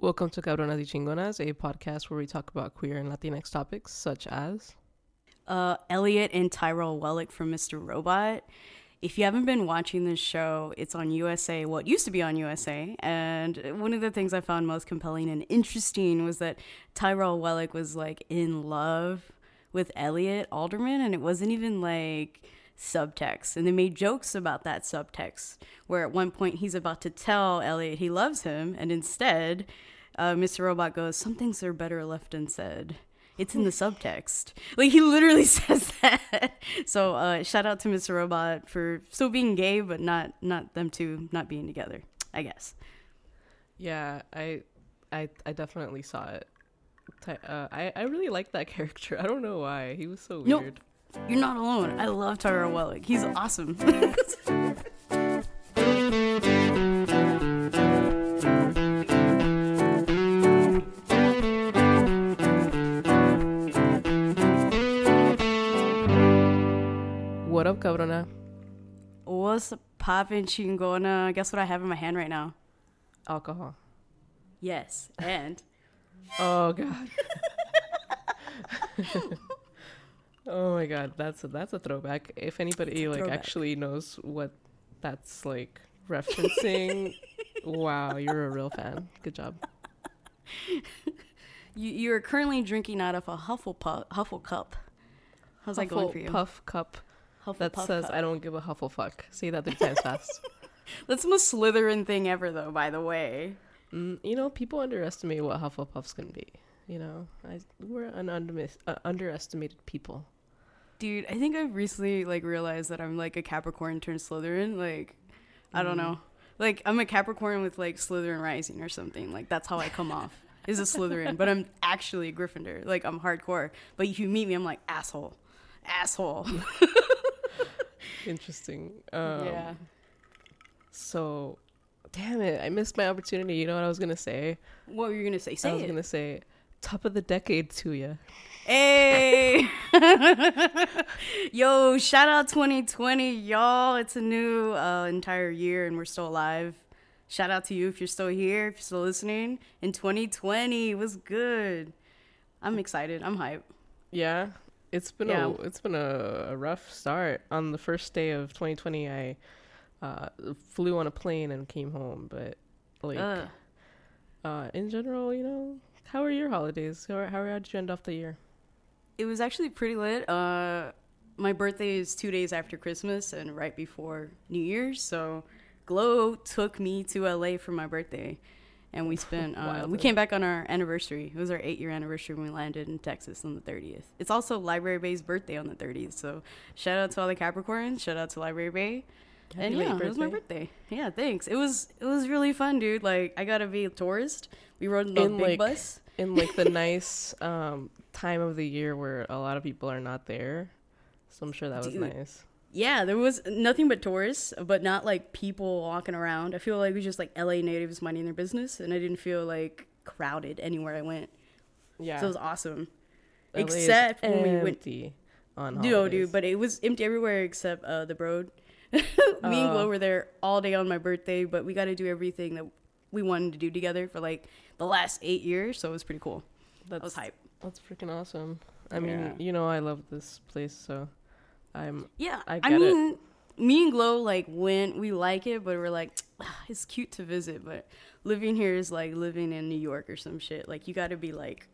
Welcome to Cabronas y Chingonas, a podcast where we talk about queer and Latinx topics such as Elliot and Tyrell Wellick from Mr. Robot. If you haven't been watching this show, it's on USA. Well, it used to be on USA. And one of the things I found most compelling and interesting was that Tyrell Wellick was like in love with Elliot Alderman, and it wasn't even like subtext. And they made jokes about that subtext, where at one point he's about to tell Elliot he loves him, and instead Mr. Robot goes, "Some things are better left unsaid. It's in the subtext." Like, he literally says that. So shout out to Mr. Robot for still being gay, but not them two not being together, I guess. Yeah, I definitely saw it. I really liked that character. I don't know why. He was so weird. No, you're not alone. I love Tyrell Wellick. He's awesome. What up, cabrona? What's poppin', chingona? Guess what I have in my hand right now? Alcohol. Yes, and Oh god. Oh my god, that's a throwback. If anybody like throwback. actually knows what that's like referencing, wow, you're a real fan. Good job. you are currently drinking out of a Huffle cup. How's that going for you? Puff cup. That Hufflepuff says cup. I don't give a Hufflefuck. Say that 3 times fast. That's the most Slytherin thing ever, though, by the way. People underestimate what Hufflepuffs can be. We're an underestimated people. Dude, I think I've recently, realized that I'm, a Capricorn turned Slytherin. I don't know. I'm a Capricorn with, Slytherin rising or something. That's how I come off. Is a Slytherin. But I'm actually a Gryffindor. I'm hardcore. But if you meet me, I'm like, asshole. Interesting. Yeah. So, damn it. I missed my opportunity. You know what I was going to say? What were you going to say? I was going to say, top of the decade to you. Hey! Yo, shout out 2020, y'all. It's a new entire year and we're still alive. Shout out to you if you're still here, if you're still listening. In 2020 was good. I'm excited. I'm hyped. Yeah. It's been a rough start. On the first day of 2020, I flew on a plane and came home. But in general, how are your holidays? How did you end off the year? It was actually pretty lit. My birthday is 2 days after Christmas and right before New Year's. So Glow took me to LA for my birthday. And we spent, we came back on our anniversary. It was our 8-year anniversary when we landed in Texas on the 30th. It's also Library Bay's birthday on the 30th. So shout out to all the Capricorns. Shout out to Library Bay. Happy late it was my birthday. Yeah, thanks. It was really fun, dude. I got to be a tourist. We rode the big bus. In the nice time of the year where a lot of people are not there. So I'm sure that was nice. Yeah, there was nothing but tourists, but not people walking around. I feel like it was just LA natives minding their business, and I didn't feel crowded anywhere I went. Yeah. So it was awesome. LA Except when we went on No, holidays. dude, but it was empty everywhere except the Broad. Me and Glow were there all day on my birthday, but we got to do everything that we wanted to do together for the last 8 years, so it was pretty cool. That was hype. That's freaking awesome. I mean, I love this place, so I mean, me and Glow went, we like it, but we're it's cute to visit, but living here is living in New York or some shit. You got to be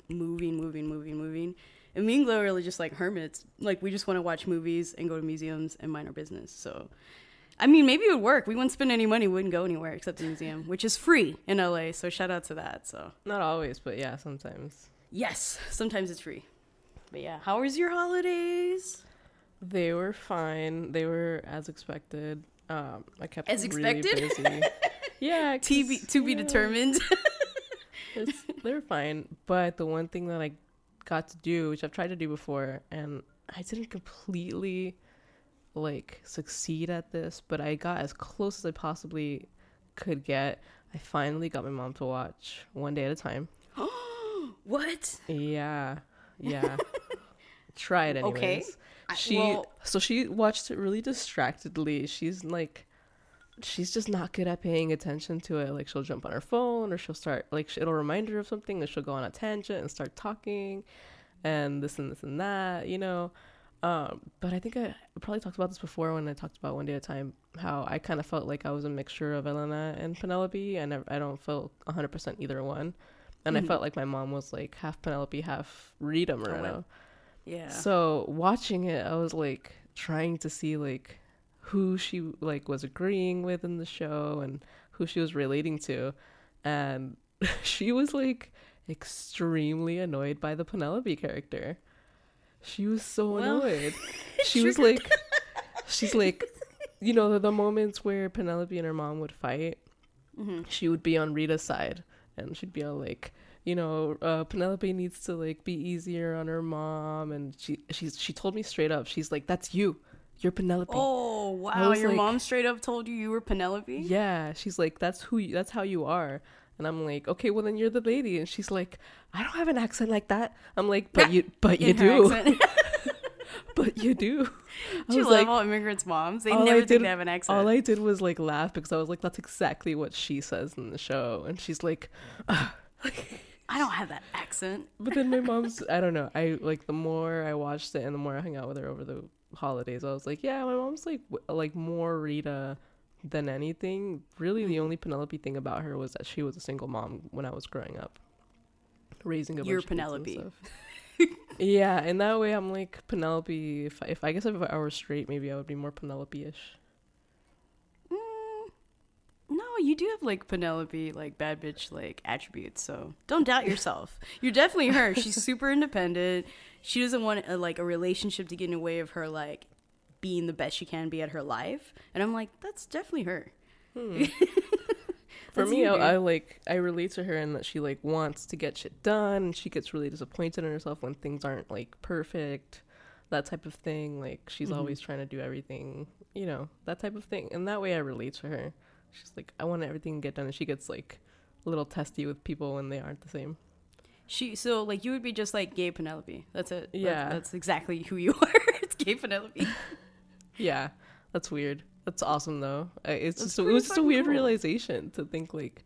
moving. And me and Glow are really just hermits. We just want to watch movies and go to museums and mind our business. So, I mean, maybe it would work. We wouldn't spend any money. We wouldn't go anywhere except the museum, which is free in LA. So shout out to that. So not always, but yeah, sometimes. Yes, sometimes it's free. But yeah, how was your holidays? They were fine. They were as expected. I kept as really expected? busy. Yeah. To be determined. They were fine. But the one thing that I got to do, which I've tried to do before, and I didn't completely succeed at this, but I got as close as I possibly could get. I finally got my mom to watch One Day at a Time. What? Yeah. Try it anyways. Okay. So she watched it really distractedly. She's she's just not good at paying attention to it. Like she'll jump on her phone, or she'll start like it'll remind her of something, and she'll go on a tangent and start talking, and this and that, you know. But I think I probably talked about this before when I talked about One Day at a Time, how I kind of felt like I was a mixture of Elena and Penelope, and I don't feel 100% either one. And I felt like my mom was like half Penelope, half Rita Moreno. Yeah. So watching it, I was like trying to see like who she like was agreeing with in the show and who she was relating to. And she was like extremely annoyed by the Penelope character. She was so annoyed. She was like, she's like, you know, the moments where Penelope and her mom would fight, she would be on Rita's side, and she'd be all like, you know, Penelope needs to like be easier on her mom, and she told me straight up, she's like, that's you're Penelope. Oh wow, your like, mom straight up told you were Penelope? Yeah, she's like, that's how you are. And I'm like, okay, well then you're the lady. And she's like, I don't have an accent like that. I'm like, but you do. But you do. Do you love all immigrants' moms? They never think they have an accent. All I did was like laugh because I was like, that's exactly what she says in the show. And she's like, I don't have that accent. But then my mom's, I don't know. I like the more I watched it and the more I hung out with her over the holidays, I was like, yeah, my mom's like more Rita than anything. Really, the only Penelope thing about her was that she was a single mom when I was growing up, raising a bunch of Penelope. Kids and stuff. Yeah, in that way, I'm like Penelope. If I were straight, maybe I would be more Penelope-ish. No, you do have like Penelope, like bad bitch, like attributes. So don't doubt yourself. You're definitely her. She's super independent. She doesn't want like a relationship to get in the way of her like being the best she can be at her life. And I'm like, that's definitely her. For me, I relate to her in that she like wants to get shit done, and she gets really disappointed in herself when things aren't like perfect, that type of thing. Like she's always trying to do everything, you know, that type of thing. And that way I relate to her. She's like, I want everything to get done, and she gets like a little testy with people when they aren't the same. So like you would be just like gay Penelope. That's it. Yeah, that's exactly who you are. It's gay Penelope. Yeah, that's weird. That's awesome though. It was just a weird realization to think like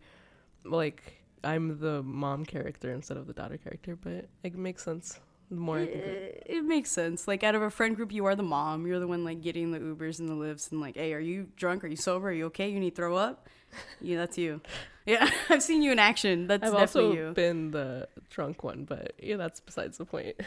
I'm the mom character instead of the daughter character, but it makes sense. The more I think it makes sense. Like out of a friend group, you are the mom. You're the one like getting the Ubers and the lifts and like, hey, are you drunk? Are you sober? Are you okay? You need to throw up? Yeah, that's you. Yeah, I've seen you in action. That's definitely you. I've also been the drunk one, but yeah, that's besides the point.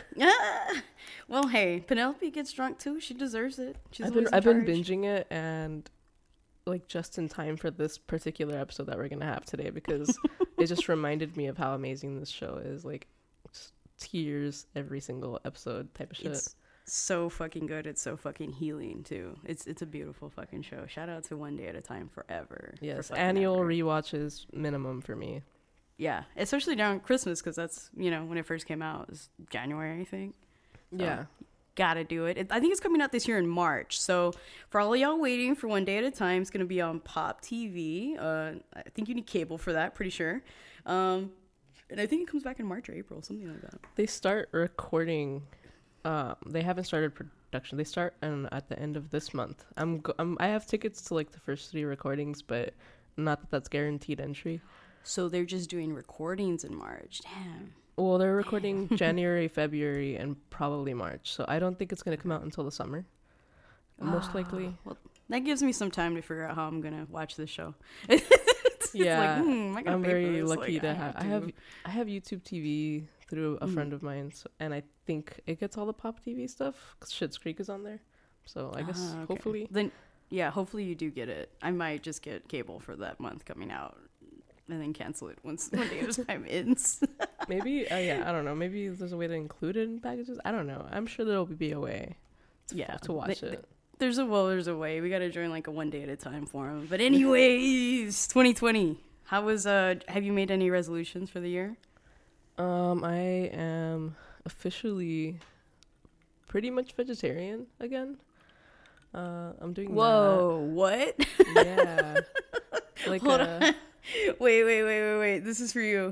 Well, hey, Penelope gets drunk too. She deserves it. I've been binging it, and like just in time for this particular episode that we're gonna have today, because it just reminded me of how amazing this show is. Like just tears every single episode type of shit. It's so fucking good. It's so fucking healing too. It's a beautiful fucking show. Shout out to One Day at a Time forever. Yes, annual rewatches minimum for me. Yeah, especially during Christmas, because that's, you know, when it first came out. It was January, I think. So, yeah. Gotta do it. I think it's coming out this year in March. So for all of y'all waiting for One Day at a Time, it's going to be on Pop TV. I think you need cable for that, pretty sure. And I think it comes back in March or April, something like that. They start recording. They haven't started production. They start at the end of this month. I have tickets to like the first 3 recordings, but not that that's guaranteed entry. So they're just doing recordings in March. Damn. Well, they're recording January, February, and probably March. So I don't think it's going to come out until the summer. Most likely. Well, that gives me some time to figure out how I'm going to watch this show. Yeah, like, I'm very lucky to have. I have YouTube TV through a friend of mine, and I think it gets all the Pop TV stuff because Schitt's Creek is on there. So I guess hopefully. Then yeah, hopefully you do get it. I might just get cable for that month coming out, and then cancel it once One Day at a Time ends. Maybe yeah, I don't know. Maybe there's a way to include it in packages. I don't know. I'm sure there'll be a way. To watch it. There's a way. We gotta join like a One Day at a Time forum. But anyways, 2020. How was have you made any resolutions for the year? I am officially pretty much vegetarian again. I'm doing Whoa, what? Yeah. Like Hold on. Wait. This is for you.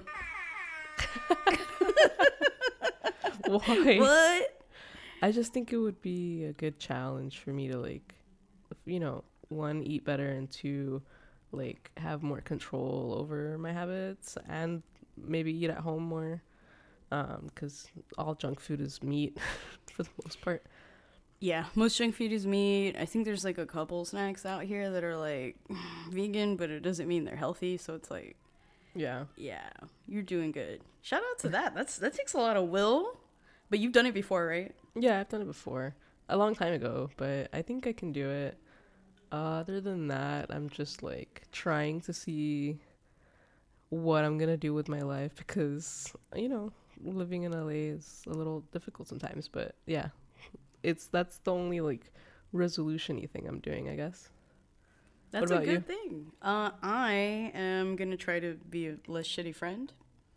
Why? What? I just think it would be a good challenge for me to like, you know, one, eat better, and two, like have more control over my habits and maybe eat at home more, because all junk food is meat for the most part. Yeah, most junk food is meat. I think there's like a couple snacks out here that are like vegan, but it doesn't mean they're healthy. So it's like, Yeah. yeah, you're doing good. Shout out to that. That takes a lot of will, but you've done it before, right? Yeah, I've done it before a long time ago, but I think I can do it. Other than that, I'm just like trying to see what I'm gonna do with my life because, living in LA is a little difficult sometimes, but yeah, that's the only like resolution-y thing I'm doing, I guess. That's a good thing. I am gonna try to be a less shitty friend.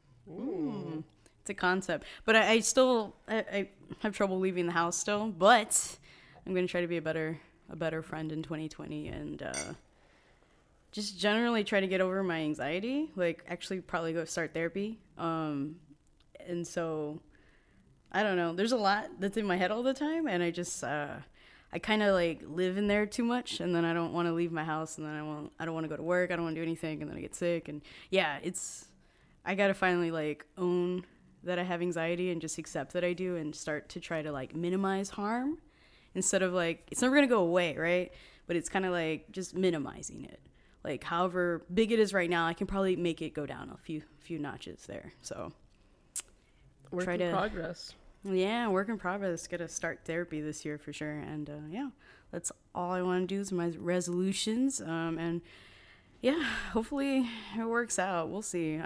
It's a concept, but I still I have trouble leaving the house still. But I'm gonna try to be a better friend in 2020 and just generally try to get over my anxiety. Like actually probably go start therapy. And so I don't know. There's a lot that's in my head all the time, and I just I kind of like live in there too much, and then I don't want to leave my house, and then I don't want to go to work. I don't want to do anything, and then I get sick, and yeah, I gotta finally like own that I have anxiety and just accept that I do, and start to try to like minimize harm instead of like it's never gonna go away, right? But it's kind of like just minimizing it. Like however big it is right now, I can probably make it go down a few notches there. So Work in progress. Yeah, work in progress. Gotta start therapy this year for sure. And yeah, that's all I want to do is my resolutions. And yeah, hopefully it works out. We'll see.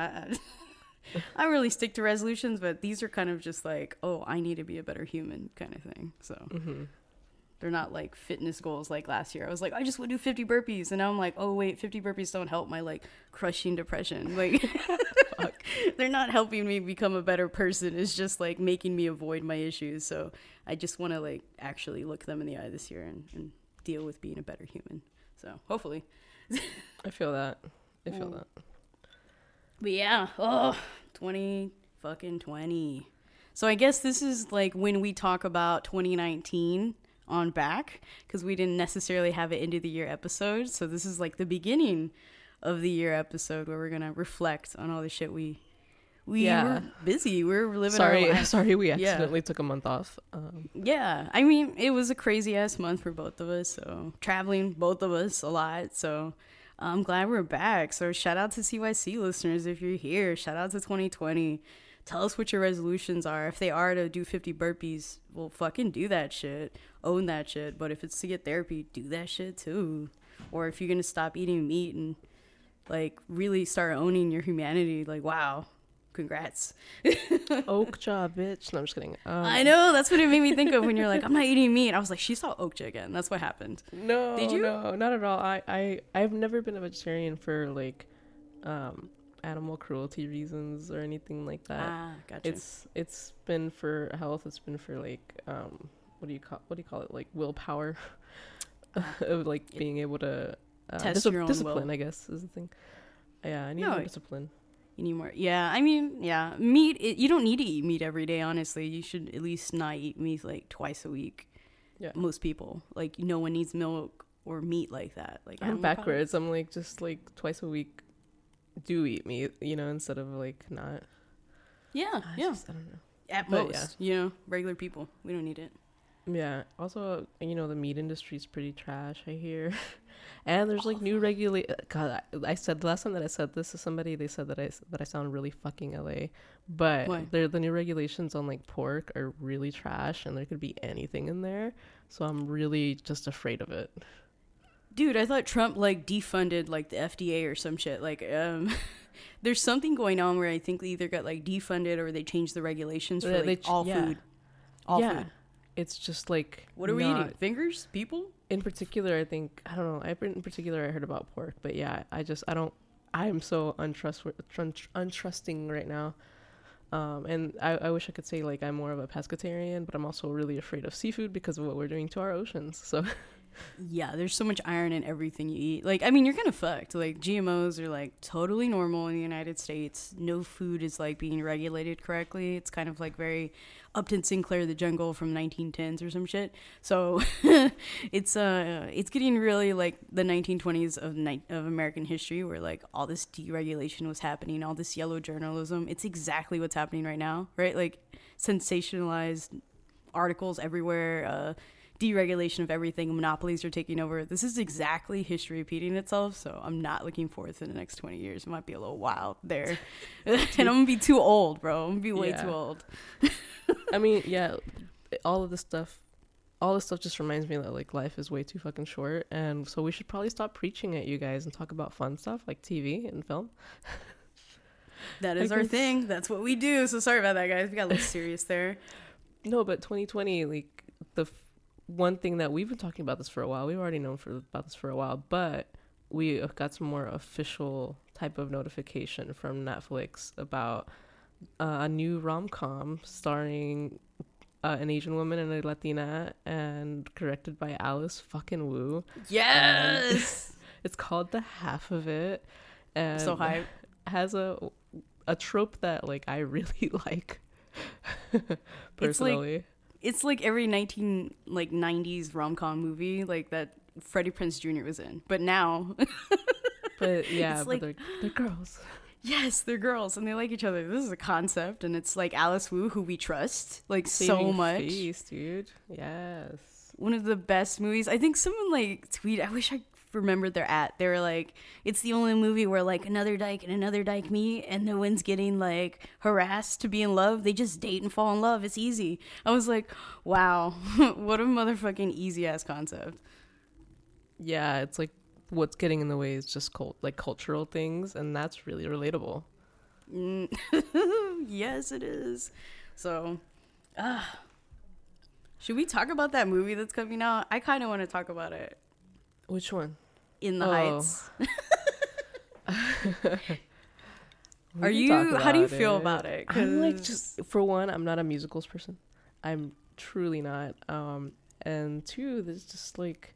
I really stick to resolutions, but these are kind of just like, oh, I need to be a better human kind of thing. So they're not like fitness goals like last year. I was like, I just want to do 50 burpees. And now I'm like, oh, wait, 50 burpees don't help my like crushing depression. Like, they're not helping me become a better person. It's just like making me avoid my issues. So I just want to like actually look them in the eye this year and deal with being a better human. So hopefully. I feel that. That. But yeah, 2020. So I guess this is like when we talk about 2019 on back, because we didn't necessarily have an end of the year episode. So this is like the beginning of the year episode where we're gonna reflect on all the shit we were busy. We're living our lives. Sorry, we accidentally took a month off. Yeah, I mean it was a crazy ass month for both of us. So traveling, both of us a lot. So I'm glad we're back. So shout out to CYC listeners if you're here. Shout out to 2020. Tell us what your resolutions are. If they are to do 50 burpees, well, fucking do that shit. Own that shit. But if it's to get therapy, do that shit too. Or if you're gonna stop eating meat and like really start owning your humanity, like wow, congrats. Okja, bitch. No, I'm just kidding. I know, that's what it made me think of when you're like, I'm not eating meat. I was like, she saw Okja again. That's what happened. No, did you? No, not at all. I've never been a vegetarian for like animal cruelty reasons or anything like that. Gotcha. It's been for health. It's been for like what do you call it, like willpower of like being able to test your own discipline will. I guess is the thing. Yeah, I need more discipline. You need more. Yeah, I mean, yeah, meat. You don't need to eat meat every day. Honestly, you should at least not eat meat like twice a week. Yeah, most people, like no one needs milk or meat like that. Like I'm backwards. Products. I'm like just like twice a week do eat meat, instead of like not. Yeah, yeah. I don't know. At most, regular people, we don't need it. Yeah. Also, the meat industry is pretty trash, I hear. And there's like new God, I said the last time that I said this to somebody, they said that I sound really fucking LA. But the new regulations on like pork are really trash, and there could be anything in there. So I'm really just afraid of it. Dude, I thought Trump like defunded like the FDA or some shit. Like, there's something going on where I think they either got like defunded or they changed the regulations for like all food. All food. It's just like, what are we eating? Fingers? People? In particular, I don't know. In particular, I heard about pork, but yeah, I'm so untrusting right now. And I wish I could say like I'm more of a pescatarian, but I'm also really afraid of seafood because of what we're doing to our oceans. So Yeah, there's so much iron in everything you eat. Like, I mean, you're kind of fucked. Like, GMOs are like totally normal in the United States. No food is like being regulated correctly. It's kind of like very Upton Sinclair the Jungle from 1910s or some shit. So it's getting really like the 1920s of American history, where like all this deregulation was happening, all this yellow journalism. It's exactly what's happening right now, right? Like sensationalized articles everywhere. Deregulation of everything, monopolies are taking over. This is exactly history repeating itself, so I'm not looking forward to the next 20 years. It might be a little wild there. And I'm gonna be too old, bro. I'm gonna be way too old. I mean, yeah, all this stuff just reminds me that like life is way too fucking short, and so we should probably stop preaching at you guys and talk about fun stuff like TV and film. That is our thing. That's what we do. So sorry about that, guys. We got a little serious there. No, but 2020, like one thing that we've been talking about this for a while. We've already known about this for a while, but we got some more official type of notification from Netflix about a new rom-com starring an Asian woman and a Latina, and directed by Alice fucking Wu. Yes, it's called The Half of It, and so hype. Has a trope that like I really like personally. It's like every 90s rom-com movie like that Freddie Prinze Jr. was in, but now. But yeah, it's but like, they're girls. Yes, they're girls and they like each other. This is a concept, and it's like Alice Wu, who we trust like Saving so much. Face, dude. Yes. One of the best movies. I think someone like tweeted. I wish I remembered their at. They were like, it's the only movie where like another dyke and another dyke meet and no one's getting like harassed to be in love. They just date and fall in love. It's easy. I was like, wow, what a motherfucking easy ass concept. Yeah, it's like what's getting in the way is just cultural things, and that's really relatable. Yes, it is. So, should we talk about that movie that's coming out? I kind of want to talk about it. Which one? In the Heights. Are you? How do you feel about it? I'm like, just for one, I'm not a musicals person. I'm truly not. And two, there's just like,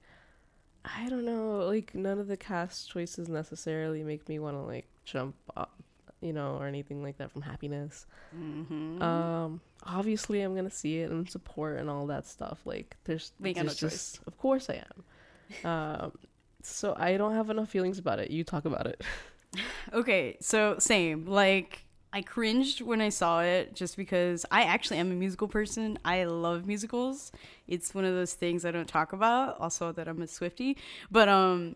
I don't know, like none of the cast choices necessarily make me want to like jump up, or anything like that from happiness. Mm-hmm. Obviously, I'm gonna see it and support and all that stuff. Like, there's no just, choice. Of course I am. So I don't have enough feelings about it. You talk about it. Okay, so same. Like, I cringed when I saw it just because I actually am a musical person. I love musicals. It's one of those things I don't talk about. Also that I'm a Swiftie. But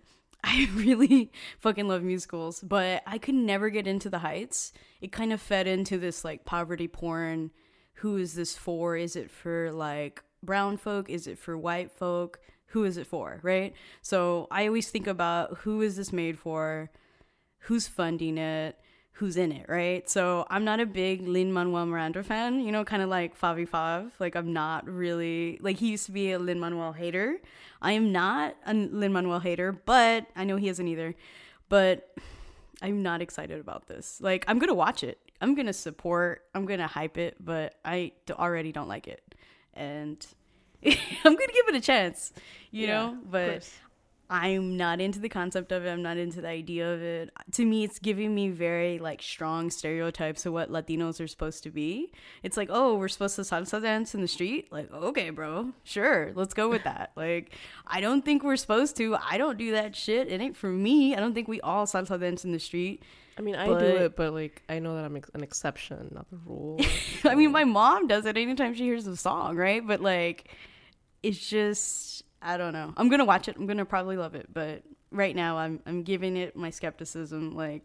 I really fucking love musicals. But I could never get into The Heights. It kind of fed into this like poverty porn. Who is this for? Is it for like brown folk? Is it for white folk? Who is it for, right? So I always think about who is this made for, who's funding it, who's in it, right? So I'm not a big Lin-Manuel Miranda fan, kind of like Favi Fav. Like, I'm not really, like, he used to be a Lin-Manuel hater. I am not a Lin-Manuel hater, but I know he isn't either. But I'm not excited about this. Like, I'm going to watch it. I'm going to support, I'm going to hype it, but I already don't like it. And I'm gonna give it a chance, you know, but I'm not into the concept of it. I'm not into the idea of it. To me, it's giving me very like strong stereotypes of what Latinos are supposed to be. It's like, oh, we're supposed to salsa dance in the street. Like, okay, bro, sure, let's go with that. Like, I don't think we're supposed to. I don't do that shit. It ain't for me. I don't think we all salsa dance in the street. I mean, I do it, but like, I know that I'm an exception, not the rule. I mean, my mom does it anytime she hears the song, right? But like, it's just, I don't know. I'm gonna watch it. I'm gonna probably love it, but right now I'm giving it my skepticism. Like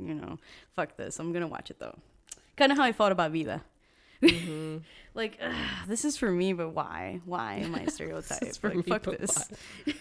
fuck this. I'm gonna watch it though. Kind of how I felt about Vida. Mm-hmm. Like, this is for me, but why? Why am I a stereotype? This is for like, me, fuck but this.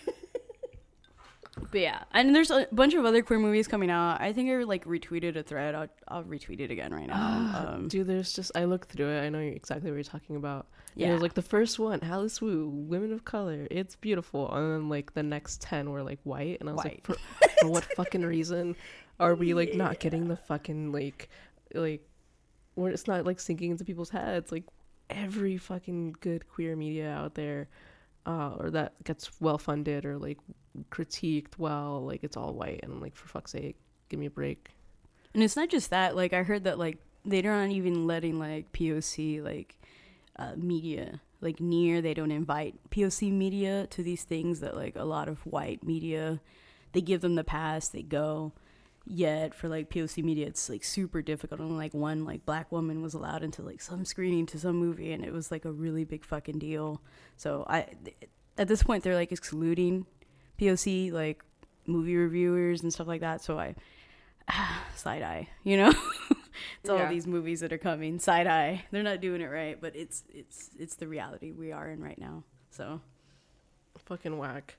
But yeah, and there's a bunch of other queer movies coming out. I think I like retweeted a thread. I'll retweet it again right now. Dude, there's just, I looked through it. I know exactly what you're talking about. Yeah, it was like the first one, Alice Wu, women of color, it's beautiful, and then like the next 10 were like white, and I was like, for what fucking reason are we like not getting the fucking like where it's not like sinking into people's heads? Like, every fucking good queer media out there or that gets well funded or like critiqued well, like it's all white, and I'm like, for fuck's sake, give me a break. And it's not just that. Like I heard that like they're not even letting like POC like media like near. They don't invite POC media to these things that like a lot of white media, they give them the pass, they go. Yet for like POC media, it's like super difficult. And like one like black woman was allowed into like some screening to some movie, and it was like a really big fucking deal. So at this point they're like excluding POC like movie reviewers and stuff like that. So I side eye, you know. It's all these movies that are coming, side eye. They're not doing it right, but it's the reality we are in right now. So fucking whack.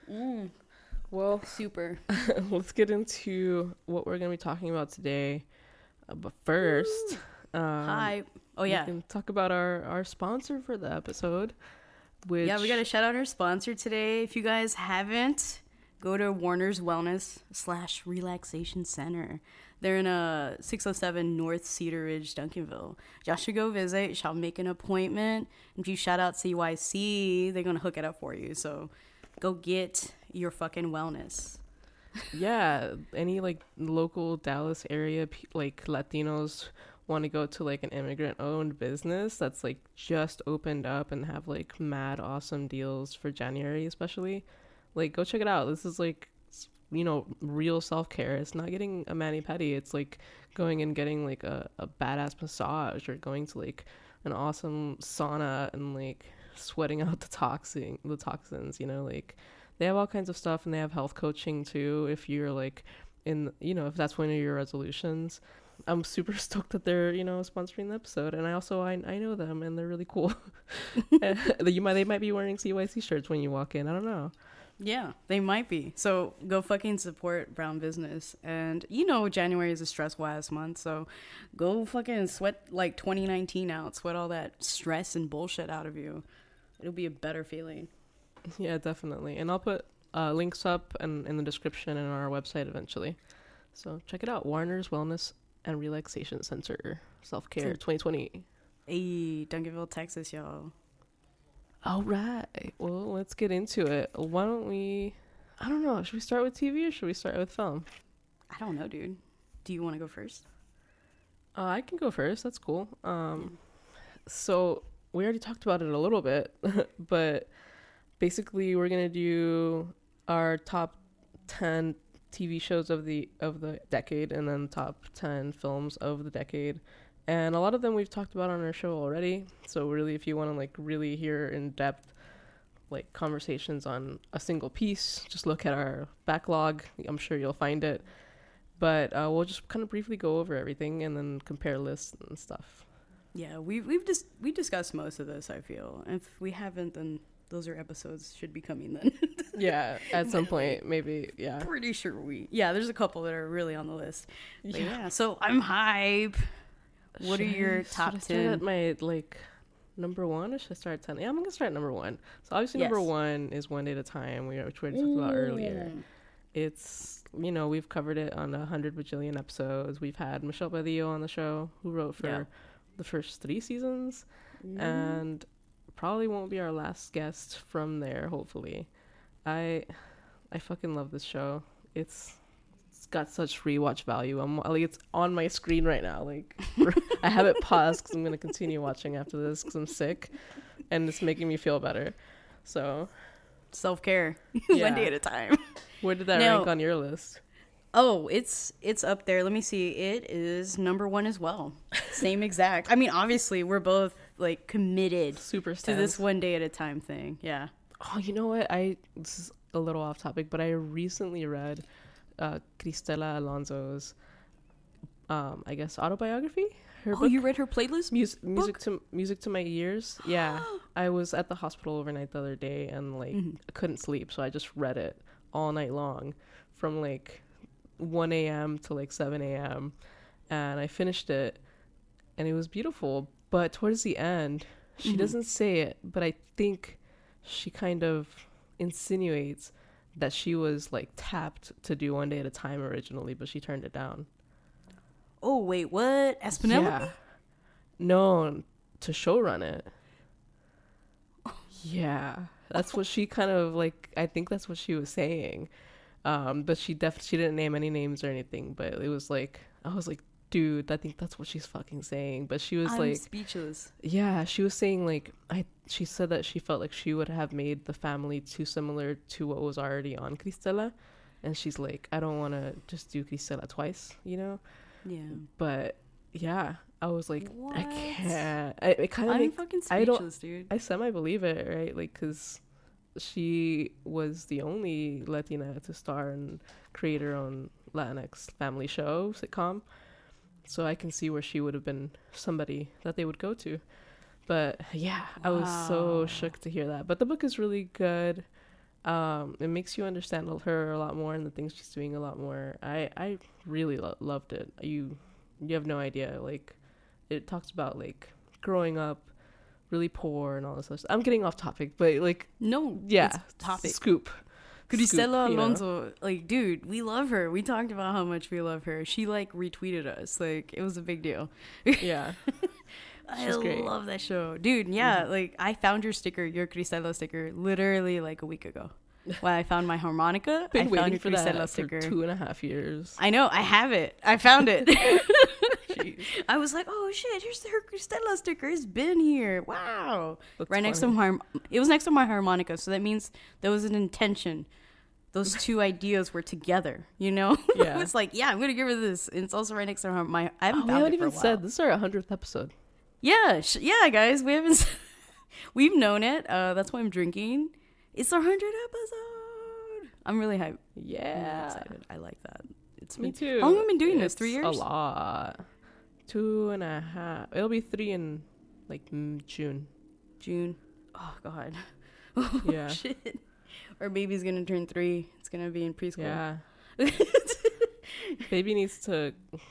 Well, super. Let's get into what we're going to be talking about today. But first, hi. Oh, yeah. We can talk about our sponsor for the episode. Which... Yeah, we got to shout out our sponsor today. If you guys haven't, go to Warner's Wellness /Relaxation Center. They're in a 607 North Cedar Ridge, Duncanville. Y'all should go visit. Y'all make an appointment. If you shout out CYC, they're going to hook it up for you. So go get your fucking wellness. Yeah, any like local Dallas area like Latinos want to go to like an immigrant owned business that's like just opened up and have like mad awesome deals for January especially, like go check it out. This is like, you know, real self-care. It's not getting a mani-pedi. It's like going and getting like a badass massage, or going to like an awesome sauna and like sweating out the toxins, you know. Like they have all kinds of stuff, and they have health coaching too if you're like in, you know, if that's one of your resolutions. I'm super stoked that they're, you know, sponsoring the episode, and I know them, and they're really cool. They might be wearing CYC shirts when you walk in. I don't know. Yeah, they might be. So go fucking support brown business. And you know January is a stressful ass month, so go fucking sweat like 2019 out. Sweat all that stress and bullshit out of you. It'll be a better feeling. Yeah, definitely. And I'll put links up and in the description and on our website eventually. So check it out. Warner's Wellness and Relaxation Center. Self-Care 2020. Hey, Duncanville, Texas, y'all. All right. Well, let's get into it. Why don't we... I don't know. Should we start with TV or should we start with film? I don't know, dude. Do you want to go first? I can go first. That's cool. So we already talked about it a little bit, but basically we're going to do our top 10 TV shows of the decade, and then top 10 films of the decade. And a lot of them we've talked about on our show already. So really, if you want to like really hear in depth like conversations on a single piece, just look at our backlog. I'm sure you'll find it. But we'll just kind of briefly go over everything and then compare lists and stuff. Yeah, we discussed most of this, I feel. If we haven't, then those are episodes should be coming then. Yeah, at some point, maybe. Yeah, pretty sure there's a couple that are really on the list. But yeah, so I'm hype. What are your top 10? Should I start at my like number one, or should I start at 10? Yeah, I'm gonna start at number one. So obviously number one is One Day at a Time, which we already talked about earlier. It's, you know, we've covered it on 100 bajillion episodes. We've had Michelle Badillo on the show, who wrote for the first 3 seasons, and probably won't be our last guest from there, hopefully. I fucking love this show. It's got such rewatch value. I'm like, it's on my screen right now. Like I have it paused because I'm gonna continue watching after this because I'm sick, and it's making me feel better. So self-care. One day at a time. Where did that rank on your list? Oh, it's up there. Let me see. It is number 1 as well. Same exact. I mean, obviously we're both like committed to this One Day at a Time thing. Yeah. Oh, you know what? This is a little off topic, but I recently read Cristela Alonso's I guess autobiography. Her book. You read her playlist? Music to my ears. Yeah. I was at the hospital overnight the other day, and like I couldn't sleep, so I just read it all night long from like 1 a.m. to like 7 a.m. and I finished it, and it was beautiful. But towards the end, she doesn't say it, but I think she kind of insinuates that she was like tapped to do One Day at a Time originally, but she turned it down. Oh wait, what? As Penelope? Yeah. No, to showrun it. Yeah. That's what she kind of like. I think that's what she was saying. But she didn't name any names or anything. But it was like, I was like, dude, I think that's what she's fucking saying. But she was I'm speechless. yeah, she was saying like, she said that she felt like she would have made the family too similar to what was already on Cristela. And she's like, I don't want to just do Cristela twice, you know? Yeah. But yeah, I was like, What? I can't. It kind of I'm fucking speechless, dude. I semi-believe it, right? Like, because she was the only Latina to star and create her own Latinx family show, sitcom. So I can see where she would have been somebody that they would go to. But yeah, I was so shook to hear that. But the book is really good. It makes you understand her a lot more and the things she's doing a lot more. I really loved it. You have no idea. Like, it talks about like growing up really poor and all this other stuff. I'm getting off topic, but like, No, yeah, it's topic. Scoop. Cristela you know? Alonso, like, dude, we love her. We talked about how much we love her. She like retweeted us. Like, it was a big deal. Yeah. I She's great. love that show, dude. Yeah, like I found your Cristela sticker, literally like a week ago. When I found my harmonica, Been I waiting found your for Cristela that sticker. for 2.5 years. I know, I have it. I found it. Jeez. I was like, oh shit, here's her Cristela sticker. It's been here. Wow. That's right next to funny. it was next to my harmonica, so that means there was an intention. Those two ideas were together, you know? Yeah. It's like, yeah, I'm gonna give her this. And it's also right next to my. I haven't We found haven't it for even a while. said this is our 100th episode. Yeah, yeah, guys, we haven't. We've known it. That's why I'm drinking. It's our 100th episode. I'm really hyped. I'm really Yeah. excited. I like that. It's Me been, too. How long have we been doing this? It's 3 years? A lot. 2.5. It'll be 3 in like June. June. Oh God. Yeah. Shit. Our baby's gonna turn 3. It's gonna be in preschool. Yeah. Baby needs to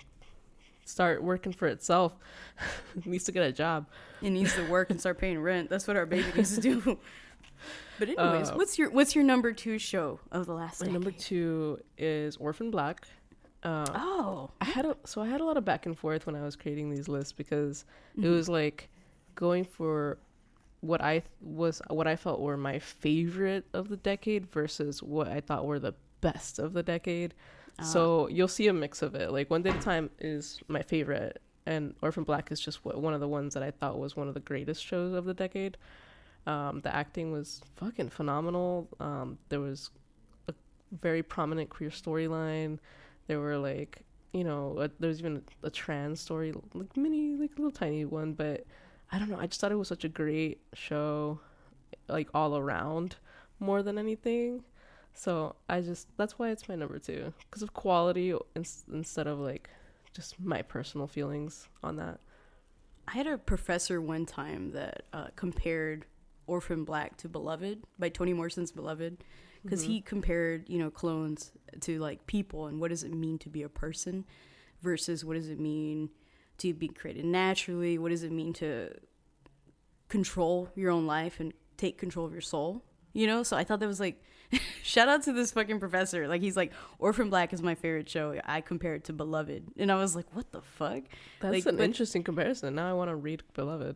start working for itself. Needs to get a job. It needs to work and start paying rent. That's what our baby needs to do. But anyways, Uh, what's your number 2 show of the last My decade? number 2 is Orphan Black. Oh. I had a lot of back and forth when I was creating these lists because it was like going for what I felt were my favorite of the decade versus what I thought were the best of the decade. So you'll see a mix of it. Like One Day at a Time is my favorite, and Orphan Black is just one of the ones that I thought was one of the greatest shows of the decade. The acting was fucking phenomenal. There was a very prominent queer storyline. There were like, there's even a trans story, like mini, like a little tiny one, but I don't know. I just thought it was such a great show, like all around more than anything. So that's why it's my number 2, because of quality instead of like just my personal feelings on that. I had a professor one time that compared Orphan Black to Beloved by Toni Morrison's Beloved, because he compared, clones to like people and what does it mean to be a person versus what does it mean to be created naturally, what does it mean to control your own life and take control of your soul, So I thought that was like, shout out to this fucking professor. Like, he's like, Orphan Black is my favorite show. I compare it to Beloved. And I was like, what the fuck? That's like, an interesting comparison. Now I want to read Beloved.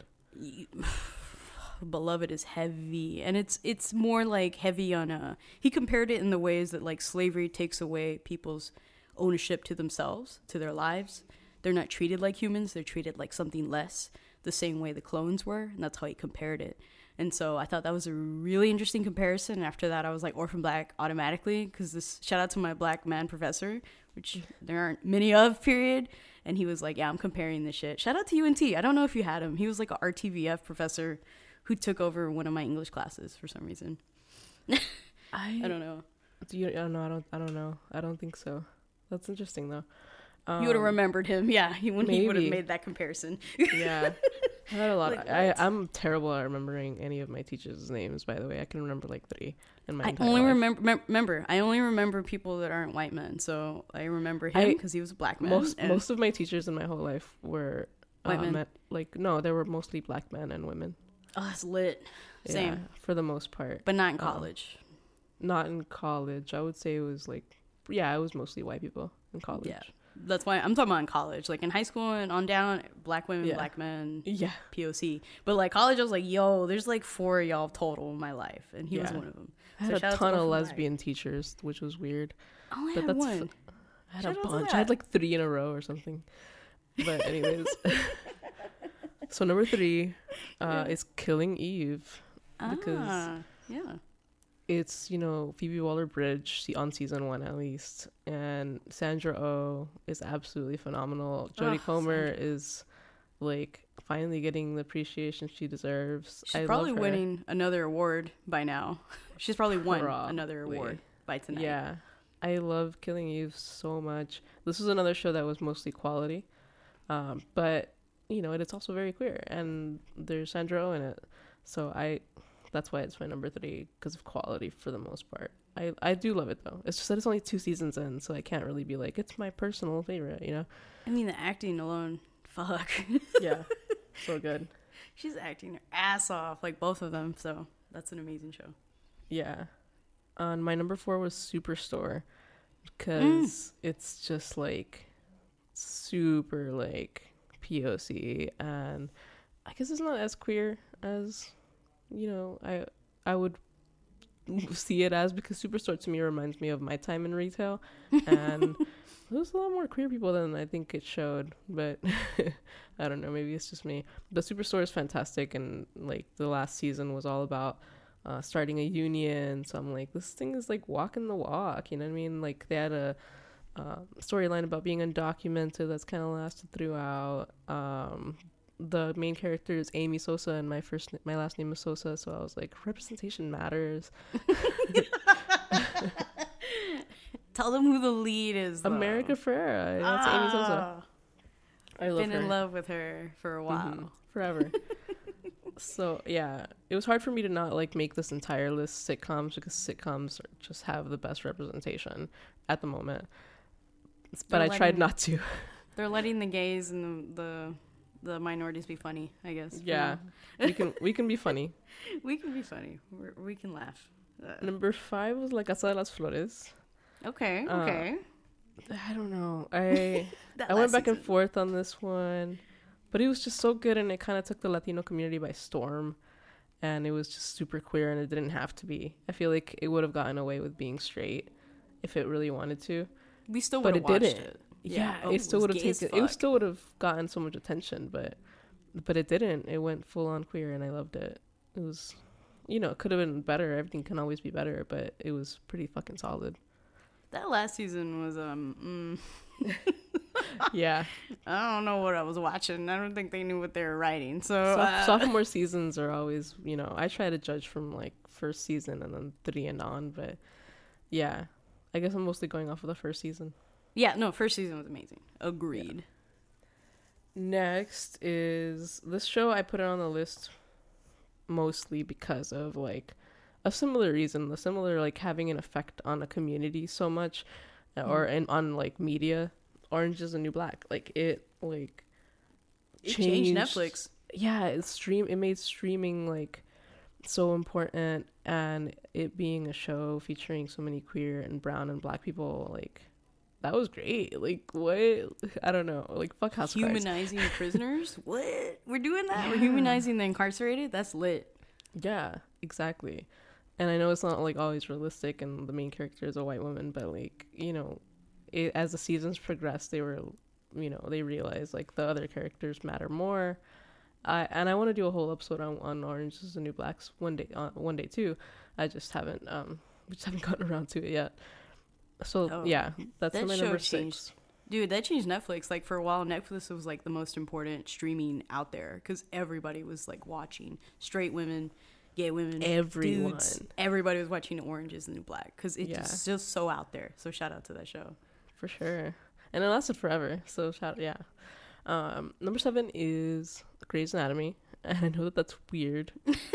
Beloved is heavy, and it's more like heavy on he compared it in the ways that like slavery takes away people's ownership to themselves, to their lives. They're not treated like humans, they're treated like something less, the same way the clones were, and that's how he compared it. And so I thought that was a really interesting comparison. After that, I was like, Orphan Black automatically, because this, shout out to my black man professor, which there aren't many of, period. And he was like, yeah, I'm comparing this shit. Shout out to UNT. I don't know if you had him. He was like a RTVF professor who took over one of my English classes for some reason. I don't know. I don't know. I don't know. I don't think so. That's interesting though. You would have remembered him, yeah. He would have maybe. made that comparison. Yeah, I had a lot. Like, I'm terrible at remembering any of my teachers' names. By the way, I can remember like 3 in my I entire only life. remember. I only remember people that aren't white men. So I remember him because he was a black man. Most of my teachers in my whole life were white men. No, they were mostly black men and women. Oh, that's lit. Same, Yeah, for the most part. but not in college. Not in college. I would say it was like, it was mostly white people in college. Yeah. That's why I'm talking about in college. Like in high school and on down, black women, Yeah. black men, Yeah. POC. But like college, I was like, yo, there's like 4 of y'all total in my life, and he was Yeah. one of them. I had So a shout out to ton Left of for lesbian teachers, which was weird. I only But had that's one. I had Shout a out to bunch. I that. had like 3 in a row or something. But anyways. So number 3 is Killing Eve. Because yeah. it's, you know, Phoebe Waller-Bridge on season 1 at least. And Sandra Oh is absolutely phenomenal. Jodie Comer is like finally getting the appreciation she deserves. She's probably love her. winning another award by now. She's probably won another Probably. award by tonight. Yeah. I love Killing Eve so much. This was another show that was mostly quality. But, you know, it's also very queer. And there's Sandra Oh in it. So that's why it's my number 3, because of quality for the most part. I do love it, though. It's just that it's only 2 seasons in, so I can't really be like, it's my personal favorite, you know? I mean, the acting alone, fuck. Yeah. So good. She's acting her ass off, like both of them. So that's an amazing show. Yeah. My number 4 was Superstore, because it's just like super like POC, and I guess it's not as queer as, you know, I would see it as, because Superstore to me reminds me of my time in retail, and there's a lot more queer people than I think it showed, but I don't know, maybe it's just me. But Superstore is fantastic, and like the last season was all about starting a union, so I'm like, this thing is like walking the walk, you know what I mean? Like they had a storyline about being undocumented that's kind of lasted throughout. The main character is Amy Sosa, and my last name is Sosa, so I was like, representation matters. Tell them who the lead is, though. America Ferrera, that's Amy Sosa. I love Been her. in love with her for a while. Forever. So yeah, it was hard for me to not like make this entire list sitcoms, because sitcoms just have the best representation at the moment. But I tried not to. They're letting the gays and the minorities be funny, I guess. Yeah, we can be funny. We can be funny. We can laugh. Number 5 was La Casa de las Flores. Okay. I don't know. I went back and forth on this one, but it was just so good, and it kind of took the Latino community by storm, and it was just super queer, and it didn't have to be. I feel like it would have gotten away with being straight if it really wanted to. We still would have watched it. Yeah, it still would have taken. It still would have gotten so much attention, but it didn't. It went full on queer, and I loved it. It was, you know, it could have been better. Everything can always be better, but it was pretty fucking solid. That last season was Yeah, I don't know what I was watching. I don't think they knew what they were writing. So sophomore seasons are always, you know, I try to judge from like first season and then 3 and on, but yeah, I guess I'm mostly going off of the first season. Yeah, no, first season was amazing. Agreed. Yeah. Next is this show. I put it on the list mostly because of like a similar reason, the similar like having an effect on a community so much, or on like media. Orange is the New Black. Like it changed Netflix. Yeah, it made streaming like so important, and it being a show featuring so many queer and brown and black people, like that was great. Like what? I don't know. Like fuck House of Cards. Humanizing prisoners? What? We're doing that? Yeah. We're humanizing the incarcerated? That's lit. Yeah, exactly. And I know it's not like always realistic, and the main character is a white woman, but like, you know, as the seasons progressed, they were, you know, they realized like the other characters matter more. And I want to do a whole episode on Orange is the New Blacks one day too. I just haven't gotten around to it yet. So yeah, that's my number 6. Dude, that changed Netflix. Like for a while, Netflix was like the most important streaming out there because everybody was like watching. Straight women, gay women, everyone, dudes, everybody was watching Orange is the New Black because it's just so out there. So shout out to that show. For sure. And it lasted forever. So number 7 is Grey's Anatomy. And I know that that's weird.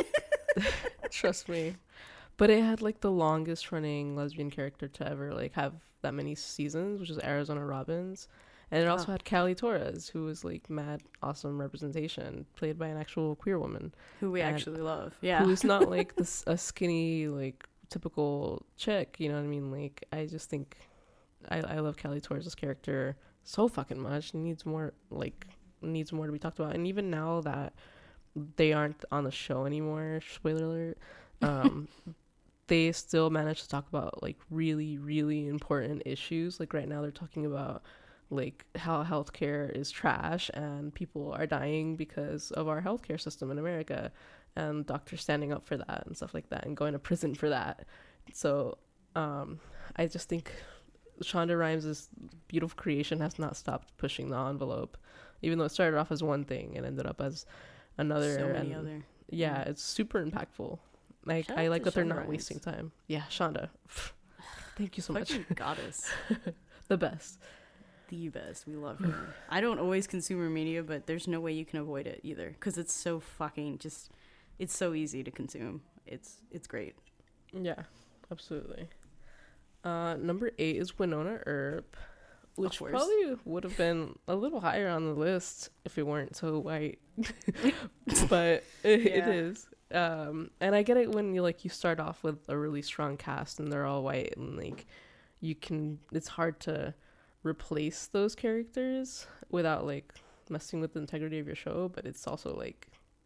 Trust me. But it had like the longest running lesbian character to ever like have that many seasons, which is Arizona Robbins. And it also had Callie Torres, who was like mad awesome representation, played by an actual queer woman. Who we actually love. Yeah. Who's not like a skinny, like typical chick, you know what I mean? Like I just think I love Callie Torres' character so fucking much. It needs more to be talked about. And even now that they aren't on the show anymore, spoiler alert, they still manage to talk about like really, really important issues. Like right now they're talking about like how healthcare is trash and people are dying because of our healthcare system in America, and doctors standing up for that and stuff like that and going to prison for that. So I just think Shonda Rhimes' beautiful creation has not stopped pushing the envelope, even though it started off as one thing and ended up as another. So many other. Yeah, it's super impactful. Like I like that they're not wasting time. Yeah, Shonda. Thank you so much. Goddess. The best. The best. We love her. I don't always consume her media, but there's no way you can avoid it either, because it's so fucking just. It's so easy to consume. It's great. Yeah, absolutely. Number 8 is Winona Earp, which probably would have been a little higher on the list if it weren't so white. But it is. And I get it when you start off with a really strong cast and they're all white, and like it's hard to replace those characters without like messing with the integrity of your show, but it's also like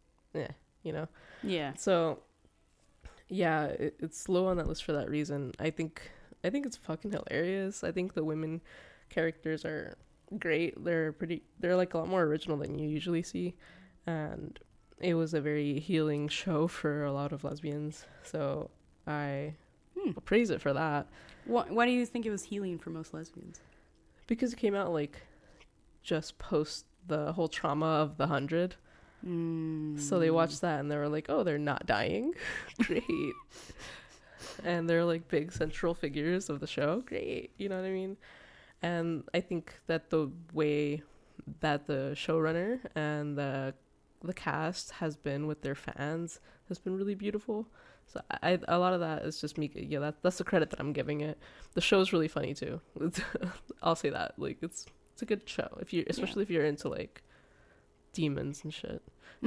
yeah. So yeah, it's low on that list for that reason. I think it's fucking hilarious. I think the women characters are great. They're like a lot more original than you usually see, and it was a very healing show for a lot of lesbians, so I praise it for that. Why do you think it was healing for most lesbians? Because it came out like just post the whole trauma of the 100. So they watched that and they were like, oh, they're not dying. Great. And they're like big central figures of the show. Great. You know what I mean? And I think that the way that the showrunner and the cast has been with their fans has been really beautiful. So a lot of that is just me. Yeah, that's the credit that I'm giving it. The show's really funny too. I'll say that. Like it's a good show especially if you're into like demons and shit.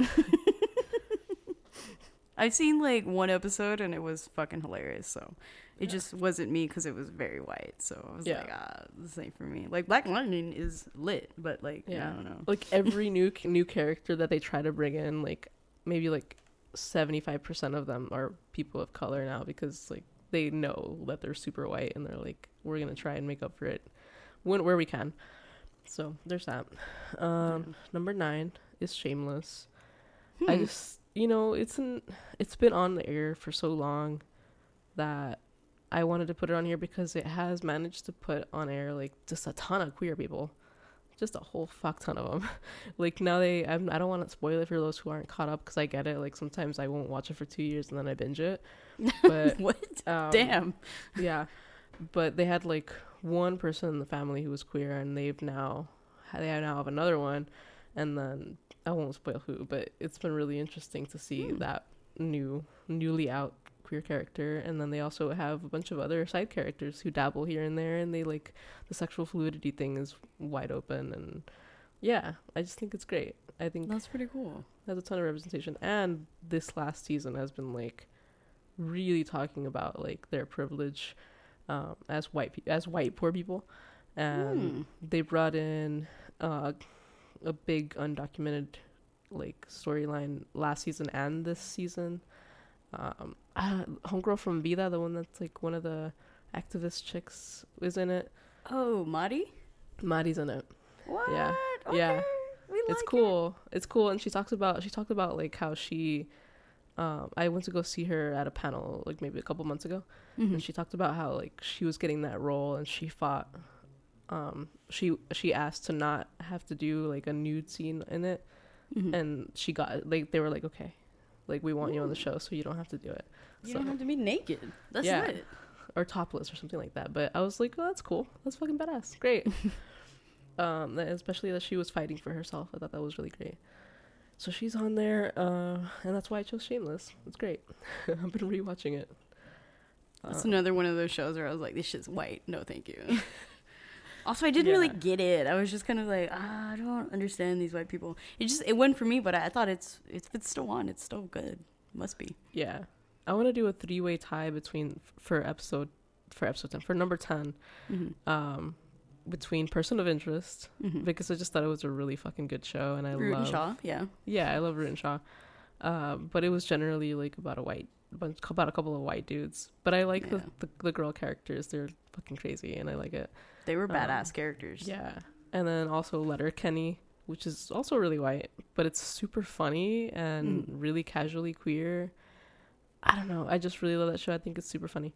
I've seen like one episode and it was fucking hilarious, so it just wasn't me because it was very white, so I was like, this ain't for me. Like Black Lightning is lit, but like I don't know, like every new character that they try to bring in, like maybe like 75% of them are people of color now, because like they know that they're super white and they're like, we're gonna try and make up for it where we can. So there's that. Number 9 is Shameless. I just, it's been on the air for so long that I wanted to put it on here because it has managed to put on air like just a ton of queer people, just a whole fuck ton of them. Like now I don't want to spoil it for those who aren't caught up, because I get it. Like sometimes I won't watch it for 2 years and then I binge it. But what? Damn. Yeah, but they had like one person in the family who was queer, and they now have another one, and then I won't spoil who, but it's been really interesting to see that newly out queer character. And then they also have a bunch of other side characters who dabble here and there, and they like the sexual fluidity thing is wide open, and yeah, I just think it's great. I think that's pretty cool. There's a ton of representation, and this last season has been like really talking about like their privilege as white poor people, and they brought in a big undocumented like storyline last season and this season. Homegirl from Vida, the one that's like one of the activist chicks, is in it. Oh, Mari's in it. What? Yeah. Okay. Yeah. It's cool. It's cool. And she talked about like how she I went to go see her at a panel like maybe a couple months ago, and she talked about how like she was getting that role and she fought. She asked to not have to do like a nude scene in it, and she got like, they were like, okay, like we want you on the show so you don't have to do it. You don't have to be naked. That's lit. Or topless or something like that. But I was like, oh, that's cool. That's fucking badass. Great. Especially that she was fighting for herself. I thought that was really great. So she's on there, and that's why I chose Shameless. It's great. I've been rewatching it. That's another one of those shows where I was like, this shit's white. No, thank you. Also, I didn't really get it. I was just kind of like, I don't understand these white people. It went for me, but I thought it's still on. It's still good. Must be. Yeah. I want to do a 3-way tie for number 10. between Person of Interest, because I just thought it was a really fucking good show, and I Ruben love Shaw, yeah. Yeah, I love Ruben Shaw. But it was generally like about a couple of white dudes. But I like the girl characters. They're fucking crazy, and I like it. They were badass characters. Yeah. And then also Letterkenny, which is also really white, but it's super funny and really casually queer. I don't know. I just really love that show. I think it's super funny.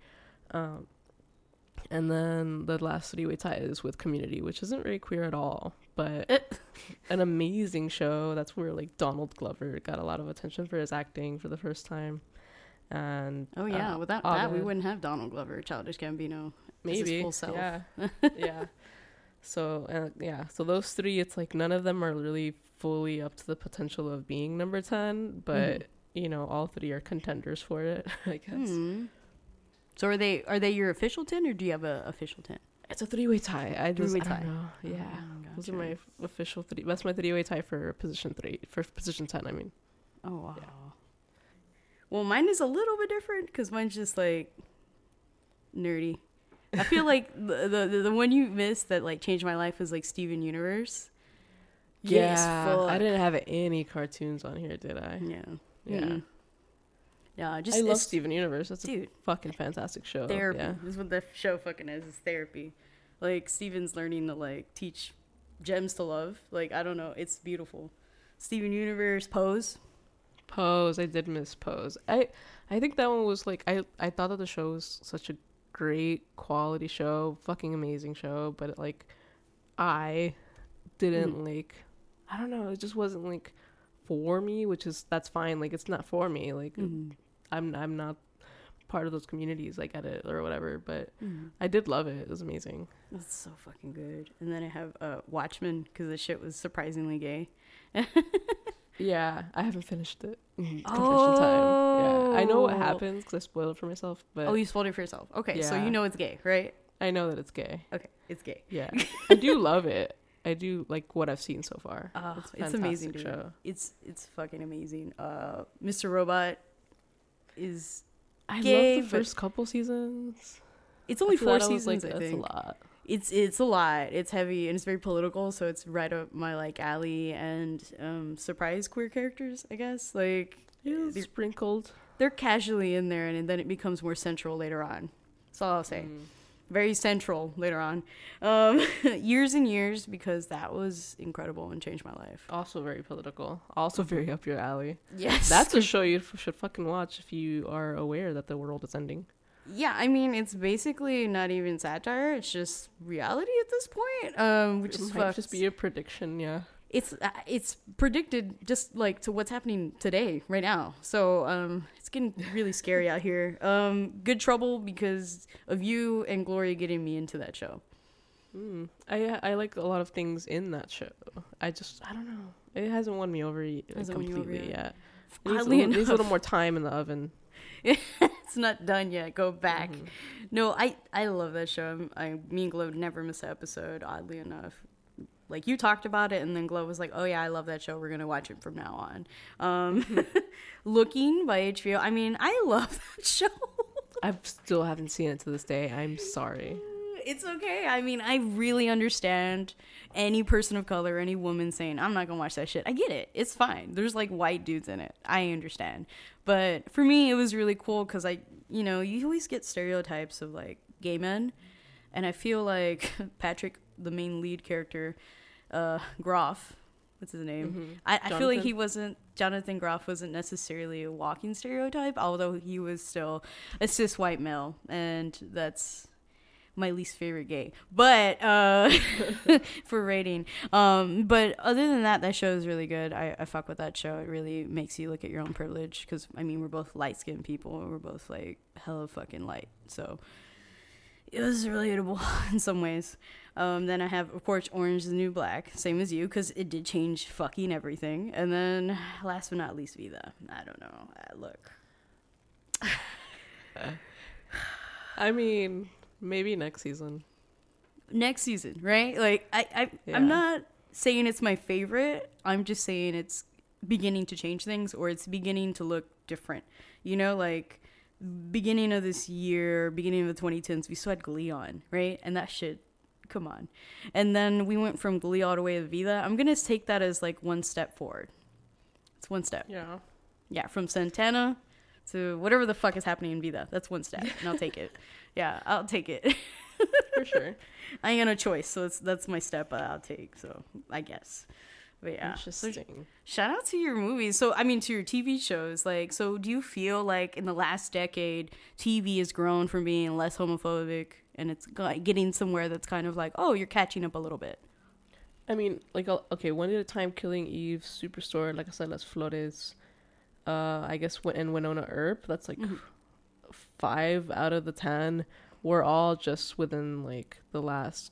And then the last three-way tie is with Community, which isn't very queer at all, but an amazing show. That's where like Donald Glover got a lot of attention for his acting for the first time. And without that we wouldn't have Donald Glover, Childish Gambino, maybe his full self. Yeah. So so those three, it's like none of them are really fully up to the potential of being number 10, but you know, all three are contenders for it, I guess. So are they your official 10, or do you have a official 10? It's a three-way tie. I don't know. Yeah. Gotcha. Those are my official three. That's my three-way tie for position 10, I mean. Oh, wow. Yeah. Well, mine is a little bit different because mine's just like nerdy. I feel like the one you missed that like changed my life was like Steven Universe. Yeah, I didn't have any cartoons on here, did I? Yeah. Yeah, I love Steven Universe. That's a fucking fantastic show. Therapy. Yeah. This is what the show fucking is therapy. Like, Steven's learning to, like, teach gems to love. Like, I don't know. It's beautiful. Steven Universe, Pose. I did miss Pose. I think that one was, like, I thought that the show was such a great quality show. Fucking amazing show. But, like, I didn't, like, I don't know. It just wasn't, like, for me, that's fine. Like, it's not for me. Like, I'm not part of those communities. I get it or whatever, but I did love it. It was amazing. That's so fucking good. And then I have Watchmen, because the shit was surprisingly gay. Yeah, I haven't finished it. Confession time. Yeah, I know what happens because I spoiled it for myself. But you spoiled it for yourself. Okay, so you know it's gay, right? I know that it's gay. Okay, it's gay. Yeah, I do love it. I do like what I've seen so far. It's amazing, dude. Show. It's fucking amazing. Mr. Robot is gay, love the first couple seasons. It's only 4 seasons, like, I think. That's a lot. It's a lot. It's heavy and it's very political, so it's right up my like alley. And surprise queer characters, I guess. Like they're sprinkled. They're casually in there, and then it becomes more central later on. That's all I'll say. Very central later on. Years and years, because that was incredible and changed my life. Also very political. Also very up your alley. Yes. That's a show you should fucking watch if you are aware that the world is ending. Yeah, I mean, it's basically not even satire. It's just reality at this point, which is might just be a prediction, yeah. It's predicted just like to what's happening today, right now. So it's getting really scary out here. Good trouble because of you and Gloria getting me into that show. I like a lot of things in that show. I don't know. It hasn't won me over completely yet. It needs a little more time in the oven. It's not done yet. Go back. No, I love that show. Me and Glow never miss an episode, oddly enough. Like, you talked about it, and then Glow was like, oh yeah, I love that show, we're gonna watch it from now on. Looking by HBO, I mean, I love that show. I still haven't seen it to this day. I'm sorry. It's okay. I mean, I really understand any person of color, any woman saying, I'm not gonna watch that shit. I get it. It's fine. There's like white dudes in it. I understand. But for me, it was really cool because you always get stereotypes of like gay men. And I feel like Patrick, the main lead character, Groff, what's his name? I feel like Jonathan Groff wasn't necessarily a walking stereotype, although he was still a cis white male. And that's my least favorite gay, but for rating. But other than that show is really good. I fuck with that show. It really makes you look at your own privilege, because I mean, we're both light-skinned people, and we're both like hella fucking light, so it was relatable in some ways. Then I have, of course, Orange is the New Black, same as you, because it did change fucking everything. And then last but not least, Vida. I don't know. Look. I mean, maybe next season. Next season, right? Like, I'm not saying it's my favorite. I'm just saying it's beginning to change things, or it's beginning to look different. You know, like, beginning of this year, beginning of the 2010s, we still had Glee on, right? And that shit Come on. And then we went from Glee all the way to Vida. I'm going to take that as like one step forward. It's one step. Yeah. Yeah, from Santana to whatever the fuck is happening in Vida. That's one step, and I'll take it. Yeah, I'll take it. For sure. I ain't got no choice, so that's my step I'll take, so I guess. But yeah. Interesting. So, shout out to your movies. So, I mean, to your TV shows. Like, so do you feel like in the last decade, TV has grown from being less homophobic and it's getting somewhere that's kind of like, oh, you're catching up a little bit? I mean, like, okay, One at a Time, Killing Eve, Superstore, like I said, Las Flores, I guess, and Winona Earp, that's like 5 out of the 10 were all just within like the last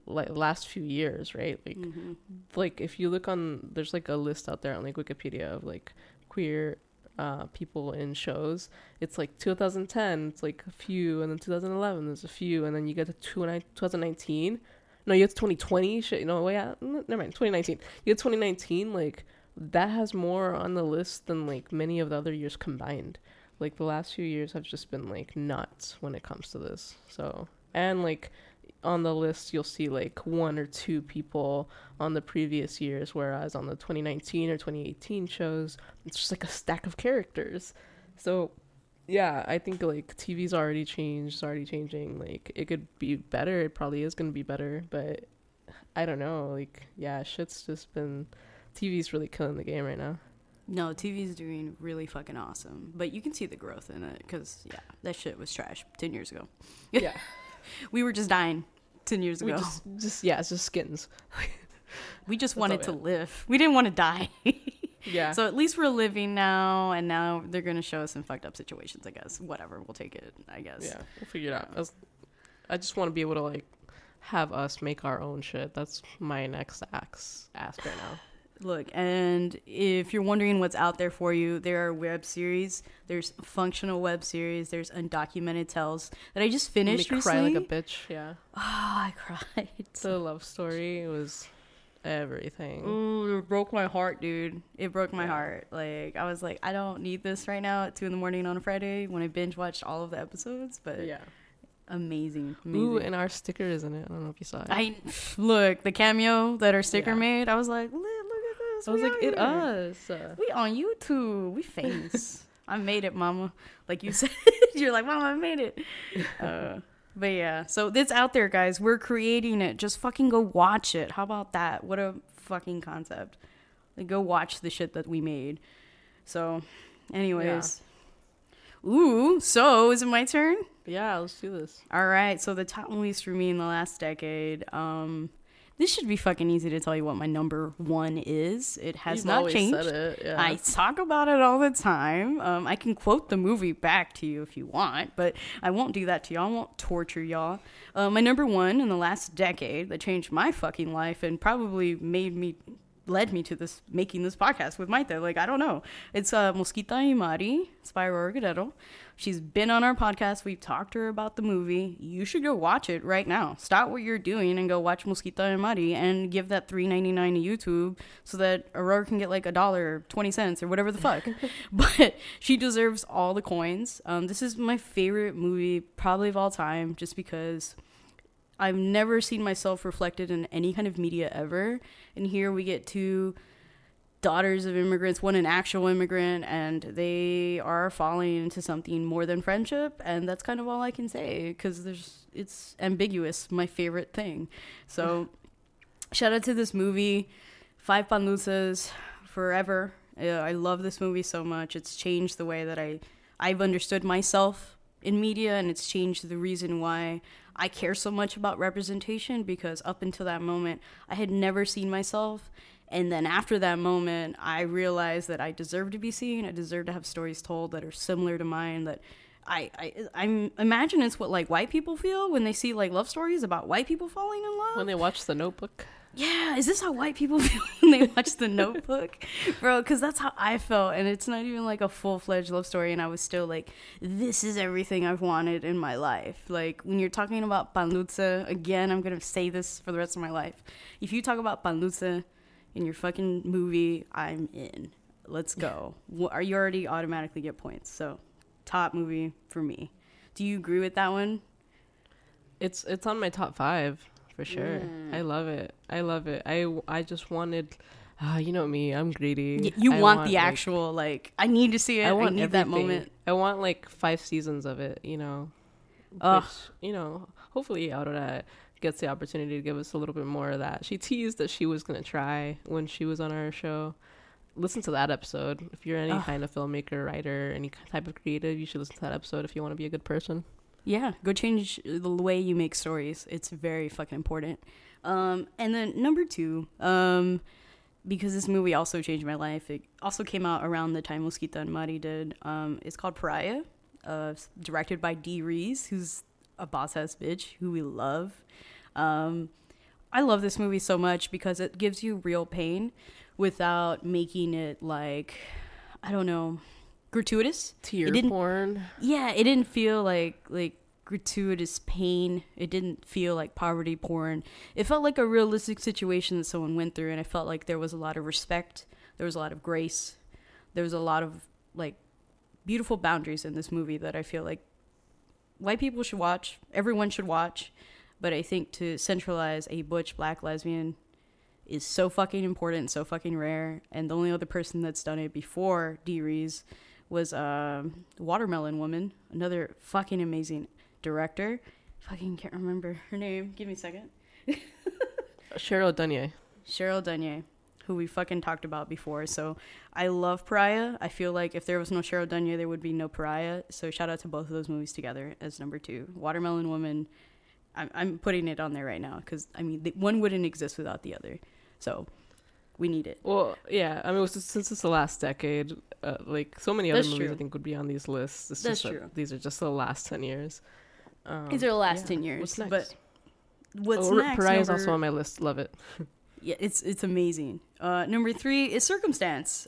few years, right? Like, like if you look on, there's like a list out there on like Wikipedia of like queer people in shows. It's like 2010, it's like a few, and then 2011, there's a few, and then you get to 2019. No, you get to 2020. Shit, never mind. 2019. You get 2019. Like that has more on the list than like many of the other years combined. Like the last few years have just been like nuts when it comes to this. So, and like on the list you'll see like 1 or 2 people on the previous years, whereas on the 2019 or 2018 shows it's just like a stack of characters. So yeah, I think like TV's already changed, it's already changing. Like it could be better, it probably is going to be better, but I don't know. Like yeah, shit's just been, TV's really killing the game right now. No, TV's doing really fucking awesome. But you can see the growth in it because, yeah, that shit was trash 10 years ago. Yeah. We were just dying 10 years ago. It's just skins. We just wanted to live. We didn't want to die. Yeah. So at least we're living now, and now they're going to show us some fucked up situations, I guess. Whatever, we'll take it, I guess. Yeah, we'll figure it out. I just want to be able to, like, have us make our own shit. That's my next ask right now. Look, and if you're wondering what's out there for you, there are web series. There's functional web series. There's undocumented tales that I just finished recently. Cry like a bitch, yeah. Oh, I cried. The love story was everything. Ooh, it broke my heart, dude. It broke my heart. Like, I was like, I don't need this right now at 2 a.m. on a Friday when I binge watched all of the episodes, but yeah. Amazing. Ooh, and our sticker is in it. I don't know if you saw it. Look, the cameo that our sticker made, I was like, look at this. I was like, it us. We on YouTube. We famous. I made it, mama. Like you said. You're like, mama, I made it. But yeah, so it's out there, guys. We're creating it. Just fucking go watch it. How about that? What a fucking concept. Like, go watch the shit that we made. So, anyways. Yeah. Ooh, so is it my turn? Yeah, let's do this. All right, so the top movies for me in the last decade. This should be fucking easy to tell you what my number 1 is. It has not changed. Said it, yeah. I talk about it all the time. I can quote the movie back to you if you want, but I won't do that to y'all. I won't torture y'all. My number 1 in the last decade that changed my fucking life and probably led me to making this podcast with Maite. Like, I don't know. It's Mosquita y Mari. It's by Aurora Guerrero. She's been on our podcast. We've talked to her about the movie. You should go watch it right now. Stop what you're doing and go watch Mosquita y Mari and give that $3.99 to YouTube so that Aurora can get like $1.20 or whatever the fuck. But she deserves all the coins. This is my favorite movie probably of all time just because I've never seen myself reflected in any kind of media ever. And here we get 2 daughters of immigrants, one an actual immigrant, and they are falling into something more than friendship. And that's kind of all I can say because it's ambiguous, my favorite thing. So shout out to this movie, 5 Panluzas, forever. I love this movie so much. It's changed the way that I've understood myself in media, and it's changed the reason why I care so much about representation, because up until that moment, I had never seen myself. And then after that moment, I realized that I deserve to be seen. I deserve to have stories told that are similar to mine, that I imagine it's what like white people feel when they see like love stories about white people falling in love. When they watch The Notebook. Yeah, is this how white people feel when they watch The Notebook? Bro, because that's how I felt, and it's not even like a full-fledged love story, and I was still like, this is everything I've wanted in my life. Like, when you're talking about Panluza, again, I'm going to say this for the rest of my life. If you talk about Panluza in your fucking movie, I'm in. Let's go. You already automatically get points, so top movie for me. Do you agree with that one? It's on my top 5. for sure. I love it. I love it. I just wanted, you know me, I'm greedy. You I want the actual, like, I need to see it. I need that moment. I want like 5 seasons of it, you know. Which, you know, hopefully Aurora gets the opportunity to give us a little bit more of that. She teased that she was going to try when she was on our show. Listen to that episode. If you're any kind of filmmaker, writer, any type of creative, you should listen to that episode if you want to be a good person. Yeah, go change the way you make stories. It's very fucking important. And then number 2, because this movie also changed my life. It also came out around the time Mosquita and Mari did. It's called Pariah, directed by Dee Rees, who's a boss-ass bitch who we love. I love this movie so much because it gives you real pain without making it, like, I don't know, gratuitous. Tear porn. Yeah, it didn't feel like gratuitous pain. It didn't feel like poverty porn. It felt like a realistic situation that someone went through, and I felt like there was a lot of respect. There was a lot of grace. There was a lot of, like, beautiful boundaries in this movie that I feel like white people should watch. Everyone should watch. But I think to centralize a butch black lesbian is so fucking important and so fucking rare. And the only other person that's done it before Dee Rees was Watermelon Woman, another fucking amazing director. Fucking can't remember her name. Give me a second. Cheryl Dunye, who we fucking talked about before. So I love Pariah. I feel like if there was no Cheryl Dunye, there would be no Pariah. So shout out to both of those movies together as number 2. Watermelon Woman, I'm putting it on there right now because, I mean, one wouldn't exist without the other. So we need it. Well, yeah. I mean, since it's the last decade, like so many other That's movies true. I think would be on these lists. That's true. These are just the last 10 years. These are the last 10 years. What's next? But what's next? Pariah is also on my list. Love it. Yeah, it's amazing. Number 3 is Circumstance.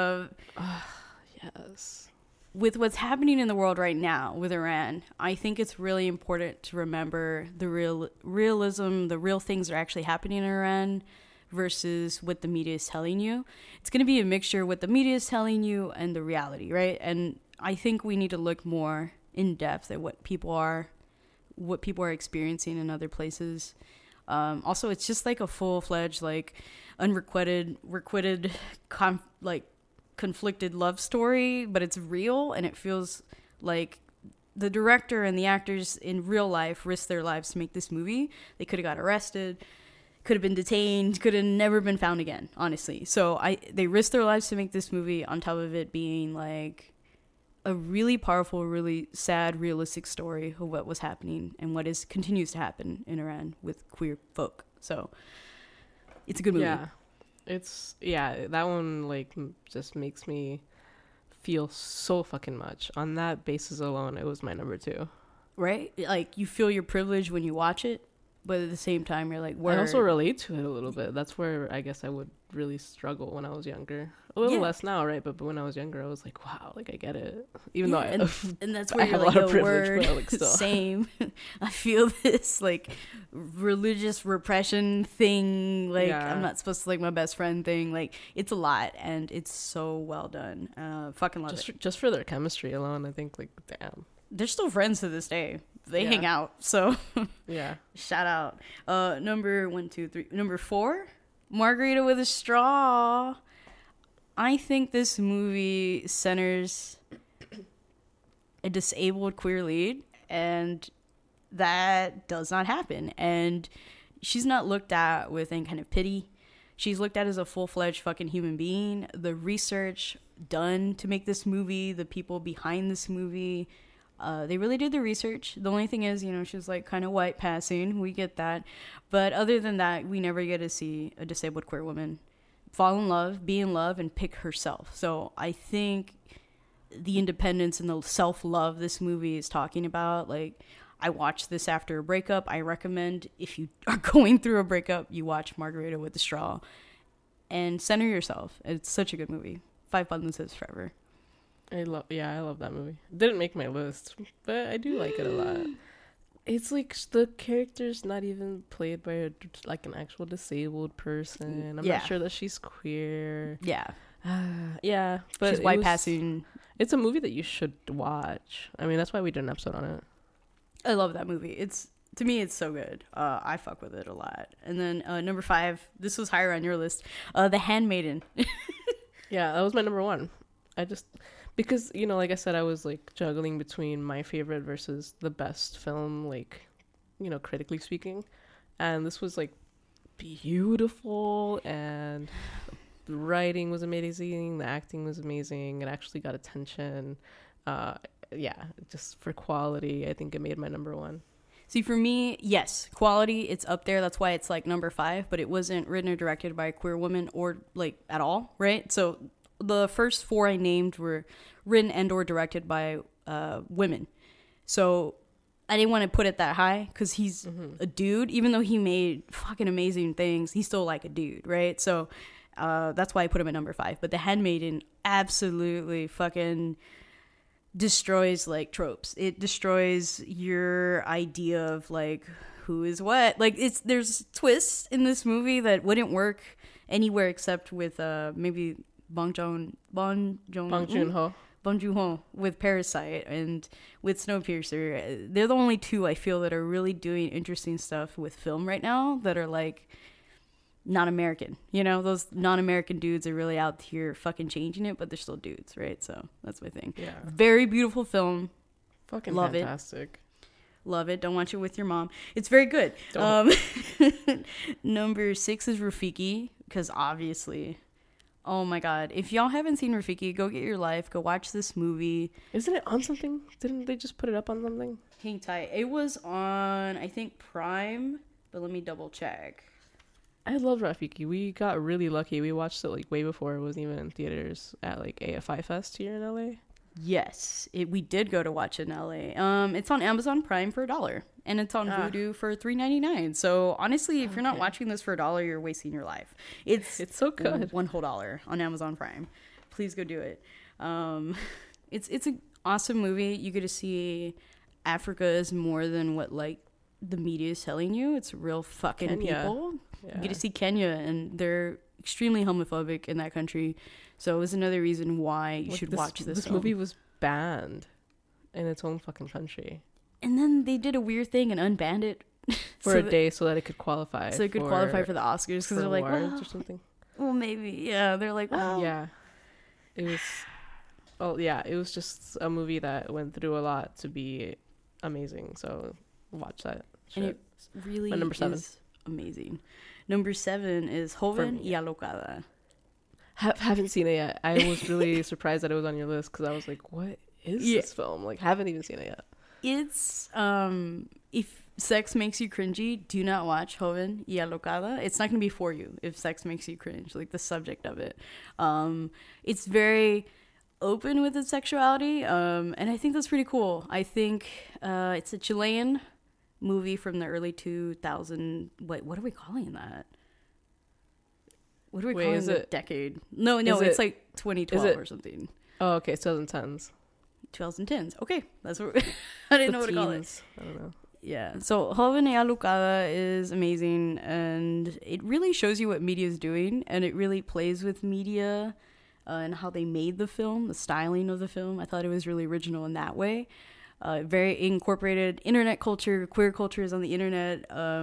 Yes. With what's happening in the world right now with Iran, I think it's really important to remember the realism, the real things that are actually happening in Iran versus what the media is telling you. It's going to be a mixture of what the media is telling you and the reality, right? And I think we need to look more in depth at what people are experiencing in other places. Also, it's just like a full-fledged, like, unrequited, conflicted love story, but it's real, and it feels like the director and the actors in real life risked their lives to make this movie. They could have got arrested, could have been detained, could have never been found again, honestly. So they risked their lives to make this movie, on top of it being like a really powerful, really sad, realistic story of what was happening and what continues to happen in Iran with queer folk. So it's a good movie. Yeah. That one, like, just makes me feel so fucking much. On that basis alone, it was my number 2. Right? Like, you feel your privilege when you watch it, but at the same time, you're like, I also relate to it a little bit. That's where I guess I would really struggle when I was younger. A little less now, right? But when I was younger, I was like, wow, like, I get it. Even though and that's where I you're have like, a lot of privilege, word, but like, still. Same. I feel this, like, religious repression thing, like, I'm not supposed to like my best friend thing. Like, it's a lot, and it's so well done. Fucking love it. Just for their chemistry alone, I think, like, damn. They're still friends to this day. They hang out, so yeah. Shout out. Number 4, Margarita with a Straw. I think this movie centers a disabled queer lead, and that does not happen. And she's not looked at with any kind of pity. She's looked at as a full-fledged fucking human being. The research done to make this movie, the people behind this movie, they really did the research. The only thing is, she was like kind of white passing. We get that. But other than that, we never get to see a disabled queer woman fall in love, be in love, and pick herself. So I think the independence and the self-love this movie is talking about, like, I watched this after a breakup. I recommend, if you are going through a breakup, you watch Margarita with the Straw and center yourself. It's such a good movie. 5 Buttons is forever. I love that movie. Didn't make my list, but I do like it a lot. It's like the character's not even played by an actual disabled person. I'm not sure that she's queer. Yeah. Yeah, but she's white passing. It's a movie that you should watch. I mean, that's why we did an episode on it. I love that movie. It's To me, it's so good. I fuck with it a lot. And then number 5, this was higher on your list, The Handmaiden. Yeah, that was my number 1. I just, because, you know, like I said, I was like juggling between my favorite versus the best film, like, you know, critically speaking. And this was like beautiful, and the writing was amazing, the acting was amazing, it actually got attention. Yeah, just for quality, I think it made my number 1. See, for me, yes, quality, it's up there. That's why it's like number 5, but it wasn't written or directed by a queer woman or like at all, right? So the first 4 I named were written and or directed by women. So I didn't want to put it that high because he's a dude. Even though he made fucking amazing things, he's still like a dude, right? So that's why I put him at number 5. But The Handmaiden absolutely fucking destroys like tropes. It destroys your idea of like who is what. Like there's twists in this movie that wouldn't work anywhere except with maybe Bong Joon-ho with Parasite and with Snowpiercer. They're the only 2 I feel that are really doing interesting stuff with film right now that are like not American. You know, those non-American dudes are really out here fucking changing it, but they're still dudes, right? So that's my thing. Yeah. Very beautiful film. Fucking love fantastic. Love it. Don't watch it with your mom. It's very good. Number 6 is Rafiki, because obviously, oh my god, if y'all haven't seen Rafiki, go get your life. Go watch this movie. Isn't it on something? Didn't they just put it up on something? Hang tight. It was on, I think, Prime, but let me double check. I love Rafiki. We got really lucky. We watched it like way before it was even in theaters at like AFI Fest here in LA. Yes, we did go to watch it in LA. It's on Amazon Prime for $1, and it's on Vudu for $3.99. So honestly, if you're not watching this for $1, you're wasting your life. It's so good. One whole $1 on Amazon Prime. Please go do it. It's an awesome movie. You get to see Africa is more than what like the media is telling you. It's real fucking Kenya. people. Yeah. You get to see Kenya, and they're extremely homophobic in that country. So it was another reason why you should watch this. This movie was banned in its own fucking country. And then they did a weird thing and unbanned it for a day so that it could qualify. So it could qualify for the Oscars because they're like, or something. Well, maybe. Yeah, they're like, well. Yeah. It was. Oh yeah, it was just a movie that went through a lot to be amazing. So watch that. And it really number 7 is amazing. Number 7 is Joven y Alocada. Haven't seen it yet. I was really surprised that it was on your list because I was like, what is this film? Like, haven't even seen it yet. It's if sex makes you cringy, do not watch Joven y Alocada. It's not going to be for you if sex makes you cringe, like the subject of it. It's very open with its sexuality, and I think that's pretty cool. I think it's a Chilean movie from the early 2000s. What are we calling that? What are we calling the decade? No, it's like 2012 or something. Oh, okay, 2010s. 2010s. Okay, that's what I didn't know what to call it. I don't know. Yeah, so Joven y Alocada is amazing, and it really shows you what media is doing, and it really plays with media and how they made the film, the styling of the film. I thought it was really original in that way. Very incorporated internet culture, queer cultures on the internet,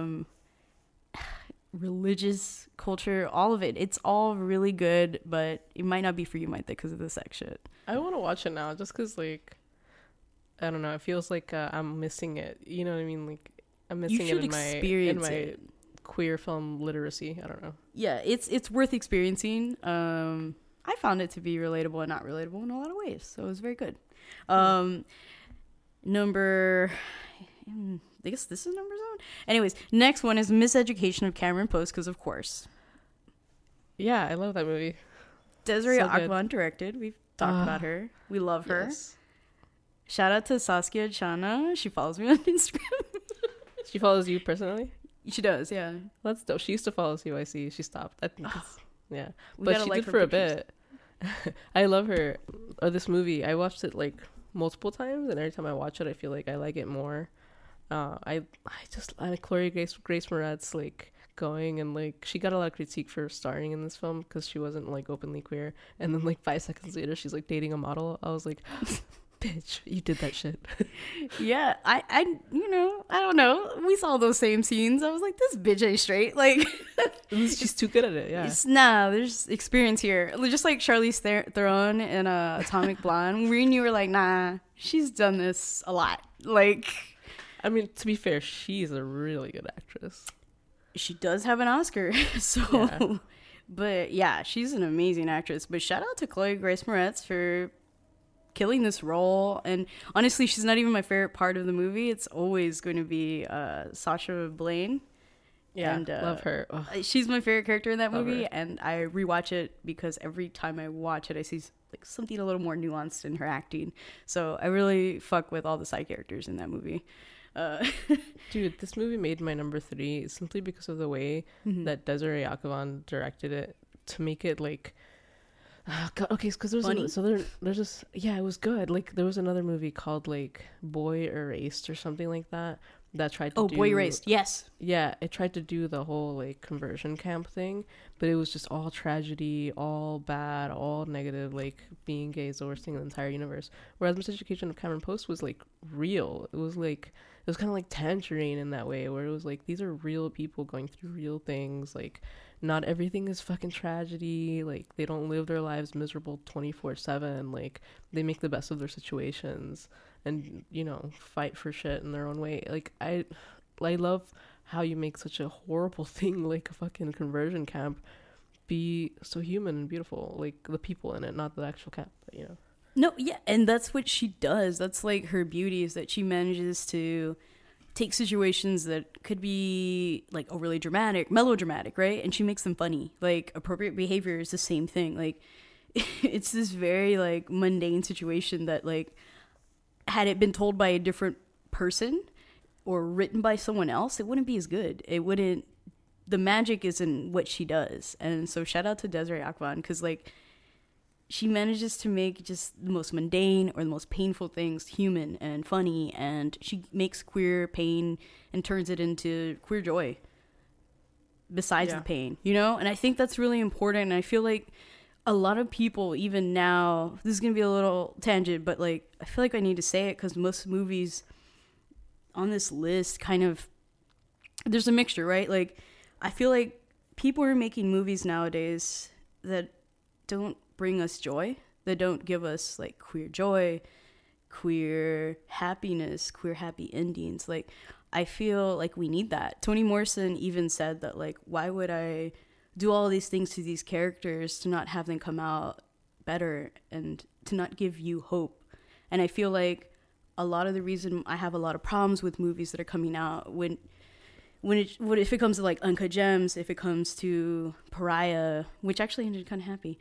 religious culture, all of it. It's all really good, but it might not be for you, might think, because of the sex shit. I want to watch it now just because, like, I don't know, it feels like I'm missing it. You know what I mean? Like, I'm missing it in my queer film literacy. I don't know. Yeah, it's worth experiencing. I found it to be relatable and not relatable in a lot of ways, so it was very good. Number, I guess this is number 7. Anyways, next one is Miseducation of Cameron Post, because of course. Yeah, I love that movie. Desiree Akban directed. We've talked about her. We love her. Yes. Shout out to Saskia Chana. She follows me on Instagram. She follows you personally? She does, yeah. That's dope. She used to follow CYC. She stopped. I think yeah. But she did for a bit. I love her. This movie, I watched it like multiple times, and every time I watch it, I feel like I like it more. I Chloe Grace Moretz, like, going, and like she got a lot of critique for starring in this film because she wasn't like openly queer, and then like 5 seconds later she's like dating a model. I was like, bitch, you did that shit. Yeah, I don't know. We saw those same scenes. I was like, this bitch ain't straight. Like, She's too good at it. Yeah. Nah, there's experience here. Just like Charlize Theron in Atomic Blonde. We knew, were like, nah, she's done this a lot. Like, I mean, to be fair, she's a really good actress. She does have an Oscar, so. Yeah. But yeah, she's an amazing actress. But shout out to Chloe Grace Moretz for killing this role. And honestly, she's not even my favorite part of the movie. It's always going to be Sacha Blaine. Yeah, and, love her. Ugh. She's my favorite character in that Love movie, her. and I rewatch it because every time I watch it, I see like something a little more nuanced in her acting. So I really fuck with all the side characters in that movie. Dude, this movie made my number 3 simply because of the way that Desiree Akhavan directed it to make it like, God, okay, because there's this, yeah, it was good. Like there was another movie called like Boy Erased or something like that tried to do, Boy Erased, yes. Yeah, it tried to do the whole like conversion camp thing, but it was just all tragedy, all bad, all negative, like being gay is the worst thing in the entire universe. Whereas Miseducation of Cameron Post was like real. It was kind of like Tangerine in that way, where it was like these are real people going through real things. Like not everything is fucking tragedy. Like they don't live their lives miserable 24/7. Like they make the best of their situations and, you know, fight for shit in their own way. Like I love how you make such a horrible thing like a fucking conversion camp be so human and beautiful. Like the people in it, not the actual camp, but, you know. No, yeah, and that's what she does. That's like her beauty, is that she manages to take situations that could be like overly dramatic, melodramatic, right? And she makes them funny. Like appropriate behavior is the same thing. Like it's this very like mundane situation that like had it been told by a different person or written by someone else, it wouldn't be as good. The magic is in what she does. And so shout out to Desiree Akhavan, because like she manages to make just the most mundane or the most painful things human and funny, and she makes queer pain and turns it into queer joy besides the pain, you know? And I think that's really important. And I feel like a lot of people, even now, this is going to be a little tangent, but like I feel like I need to say it because most movies on this list kind of, there's a mixture, right? Like I feel like people are making movies nowadays that don't bring us joy, that don't give us like queer joy, queer happiness, queer happy endings. Like I feel like we need that. Toni Morrison even said that, like, why would I do all these things to these characters to not have them come out better and to not give you hope? And I feel like a lot of the reason I have a lot of problems with movies that are coming out if it comes to like Uncut Gems, if it comes to Pariah, which actually ended kind of happy,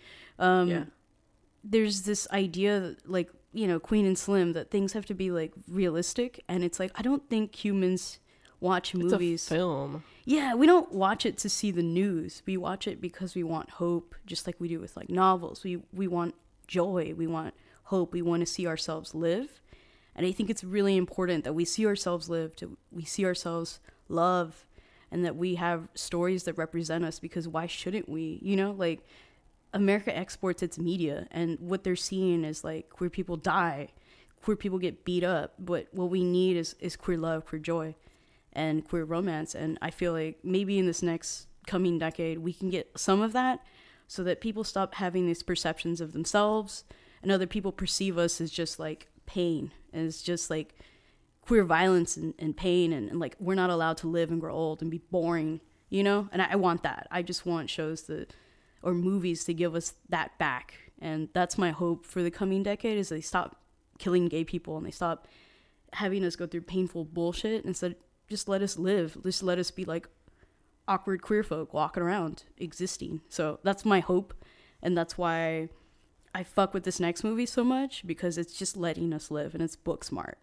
there's this idea that, like, you know, Queen and Slim, that things have to be like realistic, and it's like I don't think humans watch movies. It's a film. Yeah, we don't watch it to see the news. We watch it because we want hope, just like we do with like novels. We want joy. We want hope. We want to see ourselves live, and I think it's really important that we see ourselves live, we see ourselves love, and that we have stories that represent us, because why shouldn't we? You know, like America exports its media, and what they're seeing is like queer people die, queer people get beat up, but what we need is queer love, queer joy, and queer romance. And I feel like maybe in this next coming decade we can get some of that, so that people stop having these perceptions of themselves and other people perceive us as just like pain, as just like queer violence and pain, and like we're not allowed to live and grow old and be boring, you know? And I want that. I just want shows or movies to give us that back. And that's my hope for the coming decade, is they stop killing gay people and they stop having us go through painful bullshit, and instead just let us live. Just let us be like awkward queer folk walking around existing. So that's my hope, and that's why I fuck with this next movie so much, because it's just letting us live, and it's book smart.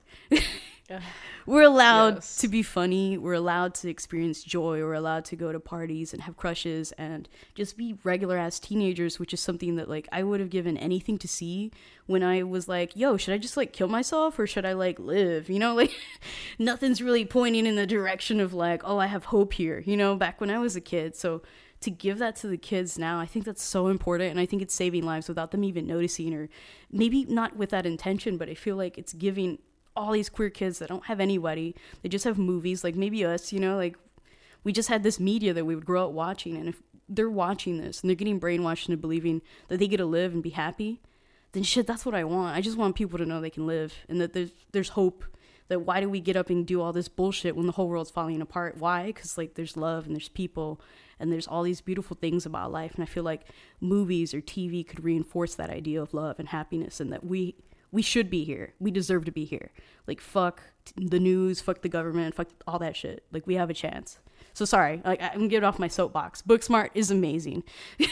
We're allowed to be funny. We're allowed to experience joy. We're allowed to go to parties and have crushes and just be regular ass teenagers, which is something that like I would have given anything to see when I was like, yo, should I just like kill myself or should I like live? You know, like nothing's really pointing in the direction of like, oh, I have hope here, you know, back when I was a kid. So to give that to the kids now, I think that's so important, and I think it's saving lives without them even noticing, or maybe not with that intention, but I feel like it's giving all these queer kids that don't have anybody, they just have movies, like maybe us, you know, like we just had this media that we would grow up watching, and if they're watching this and they're getting brainwashed into believing that they get to live and be happy, then shit, that's what I want. I just want people to know they can live, and that there's hope. That why do we get up and do all this bullshit when the whole world's falling apart? Why? Because like there's love and there's people and there's all these beautiful things about life, and I feel like movies or TV could reinforce that idea of love and happiness, and that we should be here. We deserve to be here. Like fuck the news, fuck the government, fuck all that shit. Like we have a chance. So sorry, like I'm getting off my soapbox. Booksmart is amazing.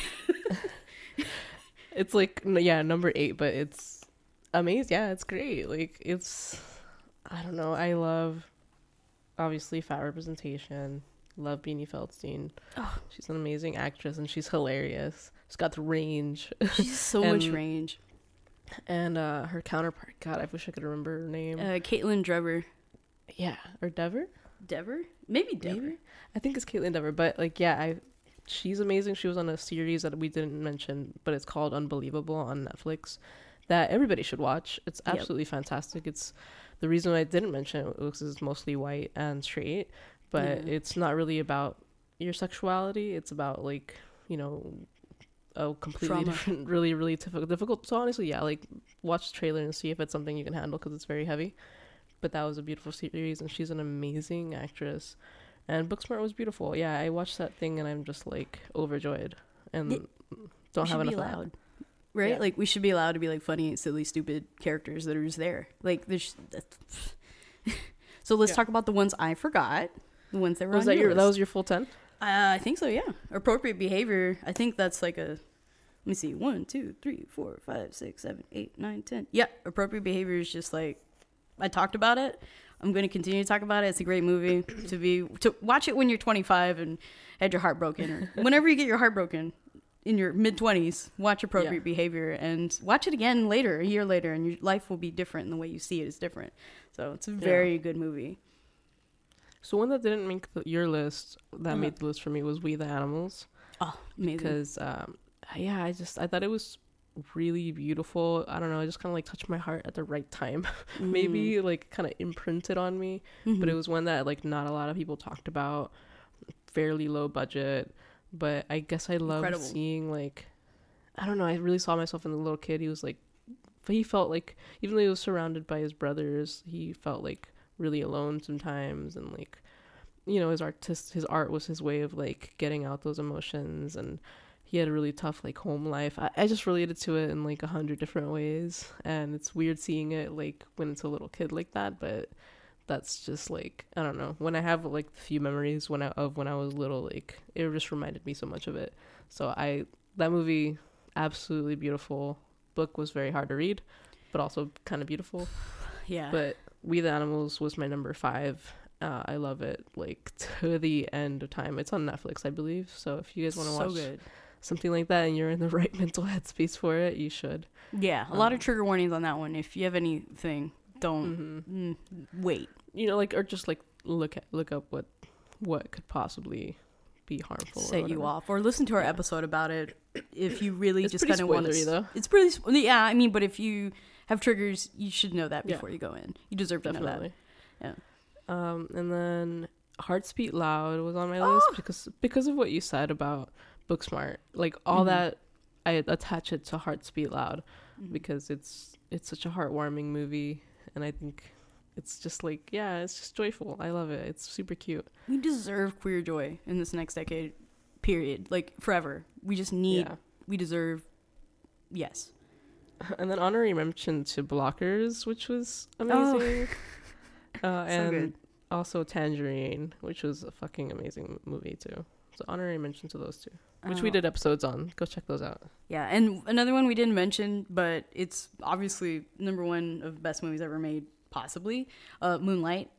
It's like, yeah, number 8, but it's amazing. Yeah, it's great. Like it's, I don't know. I love, obviously, fat representation. Love Beanie Feldstein. Oh. She's an amazing actress, and she's hilarious. She's got the range. She's so much range. And her counterpart, God, I wish I could remember her name. Caitlin Dever. Yeah, or Dever? Dever? Maybe Dever. Maybe? I think it's Caitlin Dever, but like, yeah, she's amazing. She was on a series that we didn't mention, but it's called Unbelievable on Netflix that everybody should watch. It's absolutely fantastic. It's the reason I didn't mention it was it's mostly white and straight, but it's not really about your sexuality. It's about like, you know, a completely different, really, really difficult. So honestly, yeah, like watch the trailer and see if it's something you can handle, because it's very heavy. But that was a beautiful series, and she's an amazing actress. And Booksmart was beautiful. Yeah, I watched that thing and I'm just like overjoyed, and don't have enough loud, right? Yeah. Like we should be allowed to be like funny, silly, stupid characters that are just there. Like there's. So let's talk about the ones I forgot. The ones that were on your list. That was your full 10? I think so. Yeah, appropriate behavior. I think that's like a. Let me see. 1, 2, 3, 4, 5, 6, 7, 8, 9, 10. Yeah, appropriate behavior is just like I talked about it. I'm going to continue to talk about it. It's a great movie to watch it when you're 25 and had your heart broken, or whenever you get your heart broken in your mid-20s. Watch Appropriate Behavior and watch it again later, a year later, and your life will be different, and the way you see it is different. So it's a very good movie. So one that didn't make your list that made the list for me was We the Animals. Oh, amazing! Because I thought it was really beautiful. I don't know, it just kind of like touched my heart at the right time. Maybe like kind of imprinted on me. But it was one that like not a lot of people talked about, fairly low budget, but I guess I loved seeing, like, I don't know, I really saw myself in the little kid. He felt like, even though he was surrounded by his brothers, he felt like really alone sometimes, and like, you know, his art was his way of like getting out those emotions, and he had a really tough like home life. I just related to it in like 100 different ways, and it's weird seeing it like when it's a little kid like that, but that's just like, I don't know, when I have like a few memories when I was little, like it just reminded me so much of it. So that movie, absolutely beautiful. Book was very hard to read, but also kind of beautiful. Yeah. But We the Animals was my number 5. I love it like to the end of time. It's on Netflix, I believe. So if you guys want to watch something like that and you're in the right mental headspace for it, you should. Yeah, a lot of trigger warnings on that one. If you have anything, don't wait. You know, like, or just like look up what could possibly be harmful. Set you off, or listen to our episode about it. If you really just kind of want to, it's pretty. Yeah, I mean, but if you have triggers, you should know that before you go in. You deserve to know that. Yeah. And then Hearts Beat Loud was on my list because of what you said about Booksmart. Like all that, I attach it to Hearts Beat Loud because it's such a heartwarming movie, and I think it's just like, it's just joyful. I love it. It's super cute. We deserve queer joy in this next decade, period. Like forever. We just need. We deserve. Yes. And then honorary mention to Blockers, which was amazing. And good. Also Tangerine, which was a fucking amazing movie too. So honorary mention to those two, which we did episodes on. Go check those out. Yeah, and another one we didn't mention, but it's obviously number 1 of best movies ever made, possibly. Moonlight.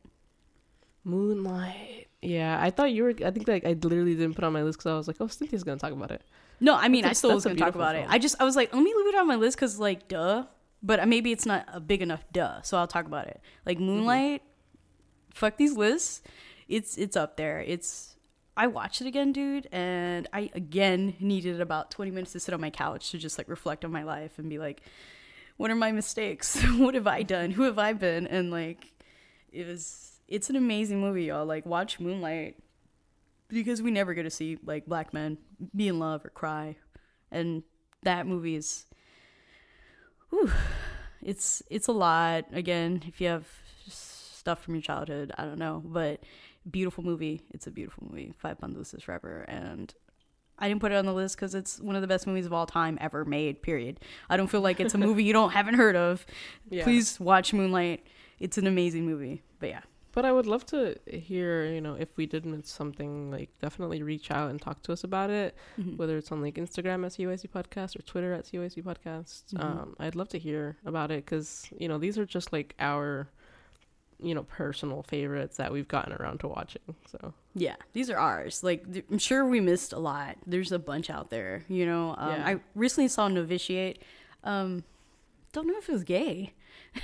Yeah, I think like I literally didn't put it on my list because I was like, oh, Cynthia's gonna talk about it. No, I mean, I still was gonna talk about it. I was like, let me leave it on my list because like, duh. But maybe it's not a big enough duh, so I'll talk about it. Like Moonlight. Fuck these lists. It's up there. It's I watched it again, dude, and I again needed about 20 minutes to sit on my couch to just like reflect on my life and be like, what are my mistakes? What have I done? Who have I been? And like, it's an amazing movie, y'all. Like, watch Moonlight, because we never get to see like black men be in love or cry, and that movie is, whew, it's a lot. Again, if you have stuff from your childhood, I don't know, but beautiful movie. It's a beautiful movie. Five Pound Lucis Forever. And I didn't put it on the list because it's one of the best movies of all time ever made, period. I don't feel like it's a movie you haven't heard of. Yeah. Please watch Moonlight. It's an amazing movie. But yeah. But I would love to hear, if we did miss something, like, definitely reach out and talk to us about it, whether it's on, like, Instagram at CYC Podcast or Twitter at CYC Podcast. I'd love to hear about it because, these are just, like, our, personal favorites that we've gotten around to watching. So yeah, these are ours. Like, I'm sure we missed a lot. There's a bunch out there, Yeah. I recently saw Novitiate. Don't know if it was gay.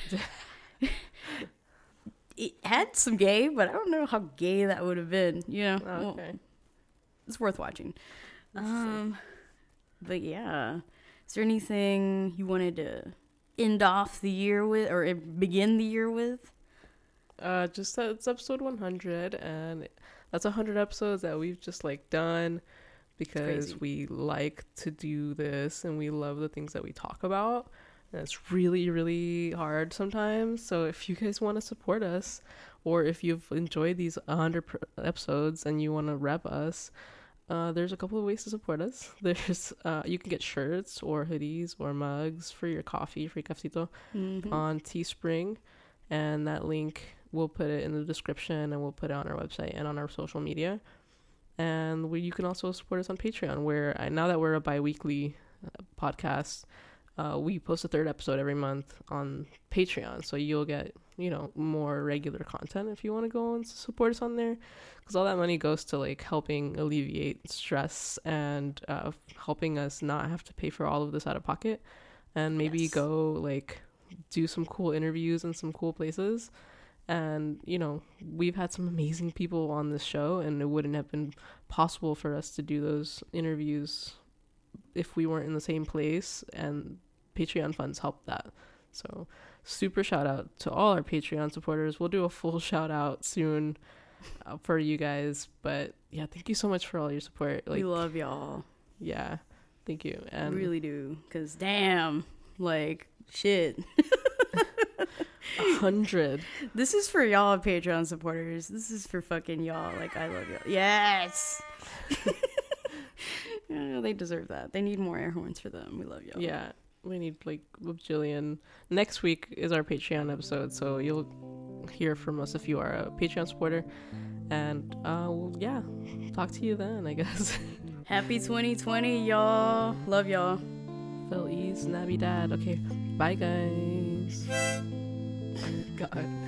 It had some gay, but I don't know how gay that would have been, Okay. Well, it's worth watching. But yeah, is there anything you wanted to end off the year with, or begin the year with? Just that it's episode 100, and that's 100 episodes that we've just like done because we like to do this and we love the things that we talk about. And it's really, really hard sometimes. So if you guys want to support us, or if you've enjoyed these 100 episodes and you want to rep us, there's a couple of ways to support us. There's you can get shirts or hoodies or mugs for your coffee, free cafecito, on Teespring, and that link, we'll put it in the description and we'll put it on our website and on our social media. And you can also support us on Patreon, where now that we're a bi-weekly podcast, we post a third episode every month on Patreon, so you'll get more regular content if you want to go and support us on there, because all that money goes to like helping alleviate stress and helping us not have to pay for all of this out of pocket, and maybe go like do some cool interviews in some cool places. And we've had some amazing people on this show, and it wouldn't have been possible for us to do those interviews if we weren't in the same place, and Patreon funds help that. So super shout out to all our Patreon supporters. We'll do a full shout out soon for you guys, but yeah, thank you so much for all your support. We love y'all. Yeah, thank you. And we really do, because damn, like, shit. 100. This is for y'all Patreon supporters. This is for fucking y'all. Like, I love y'all. Yes. They deserve that. They need more air horns for them. We love y'all. Yeah, we need like a bajillion. Next week is our Patreon episode, so you'll hear from us if you are a Patreon supporter. And yeah, talk to you then, I guess. Happy 2020, y'all. Love y'all. Feliz Navidad. Okay, bye guys. God.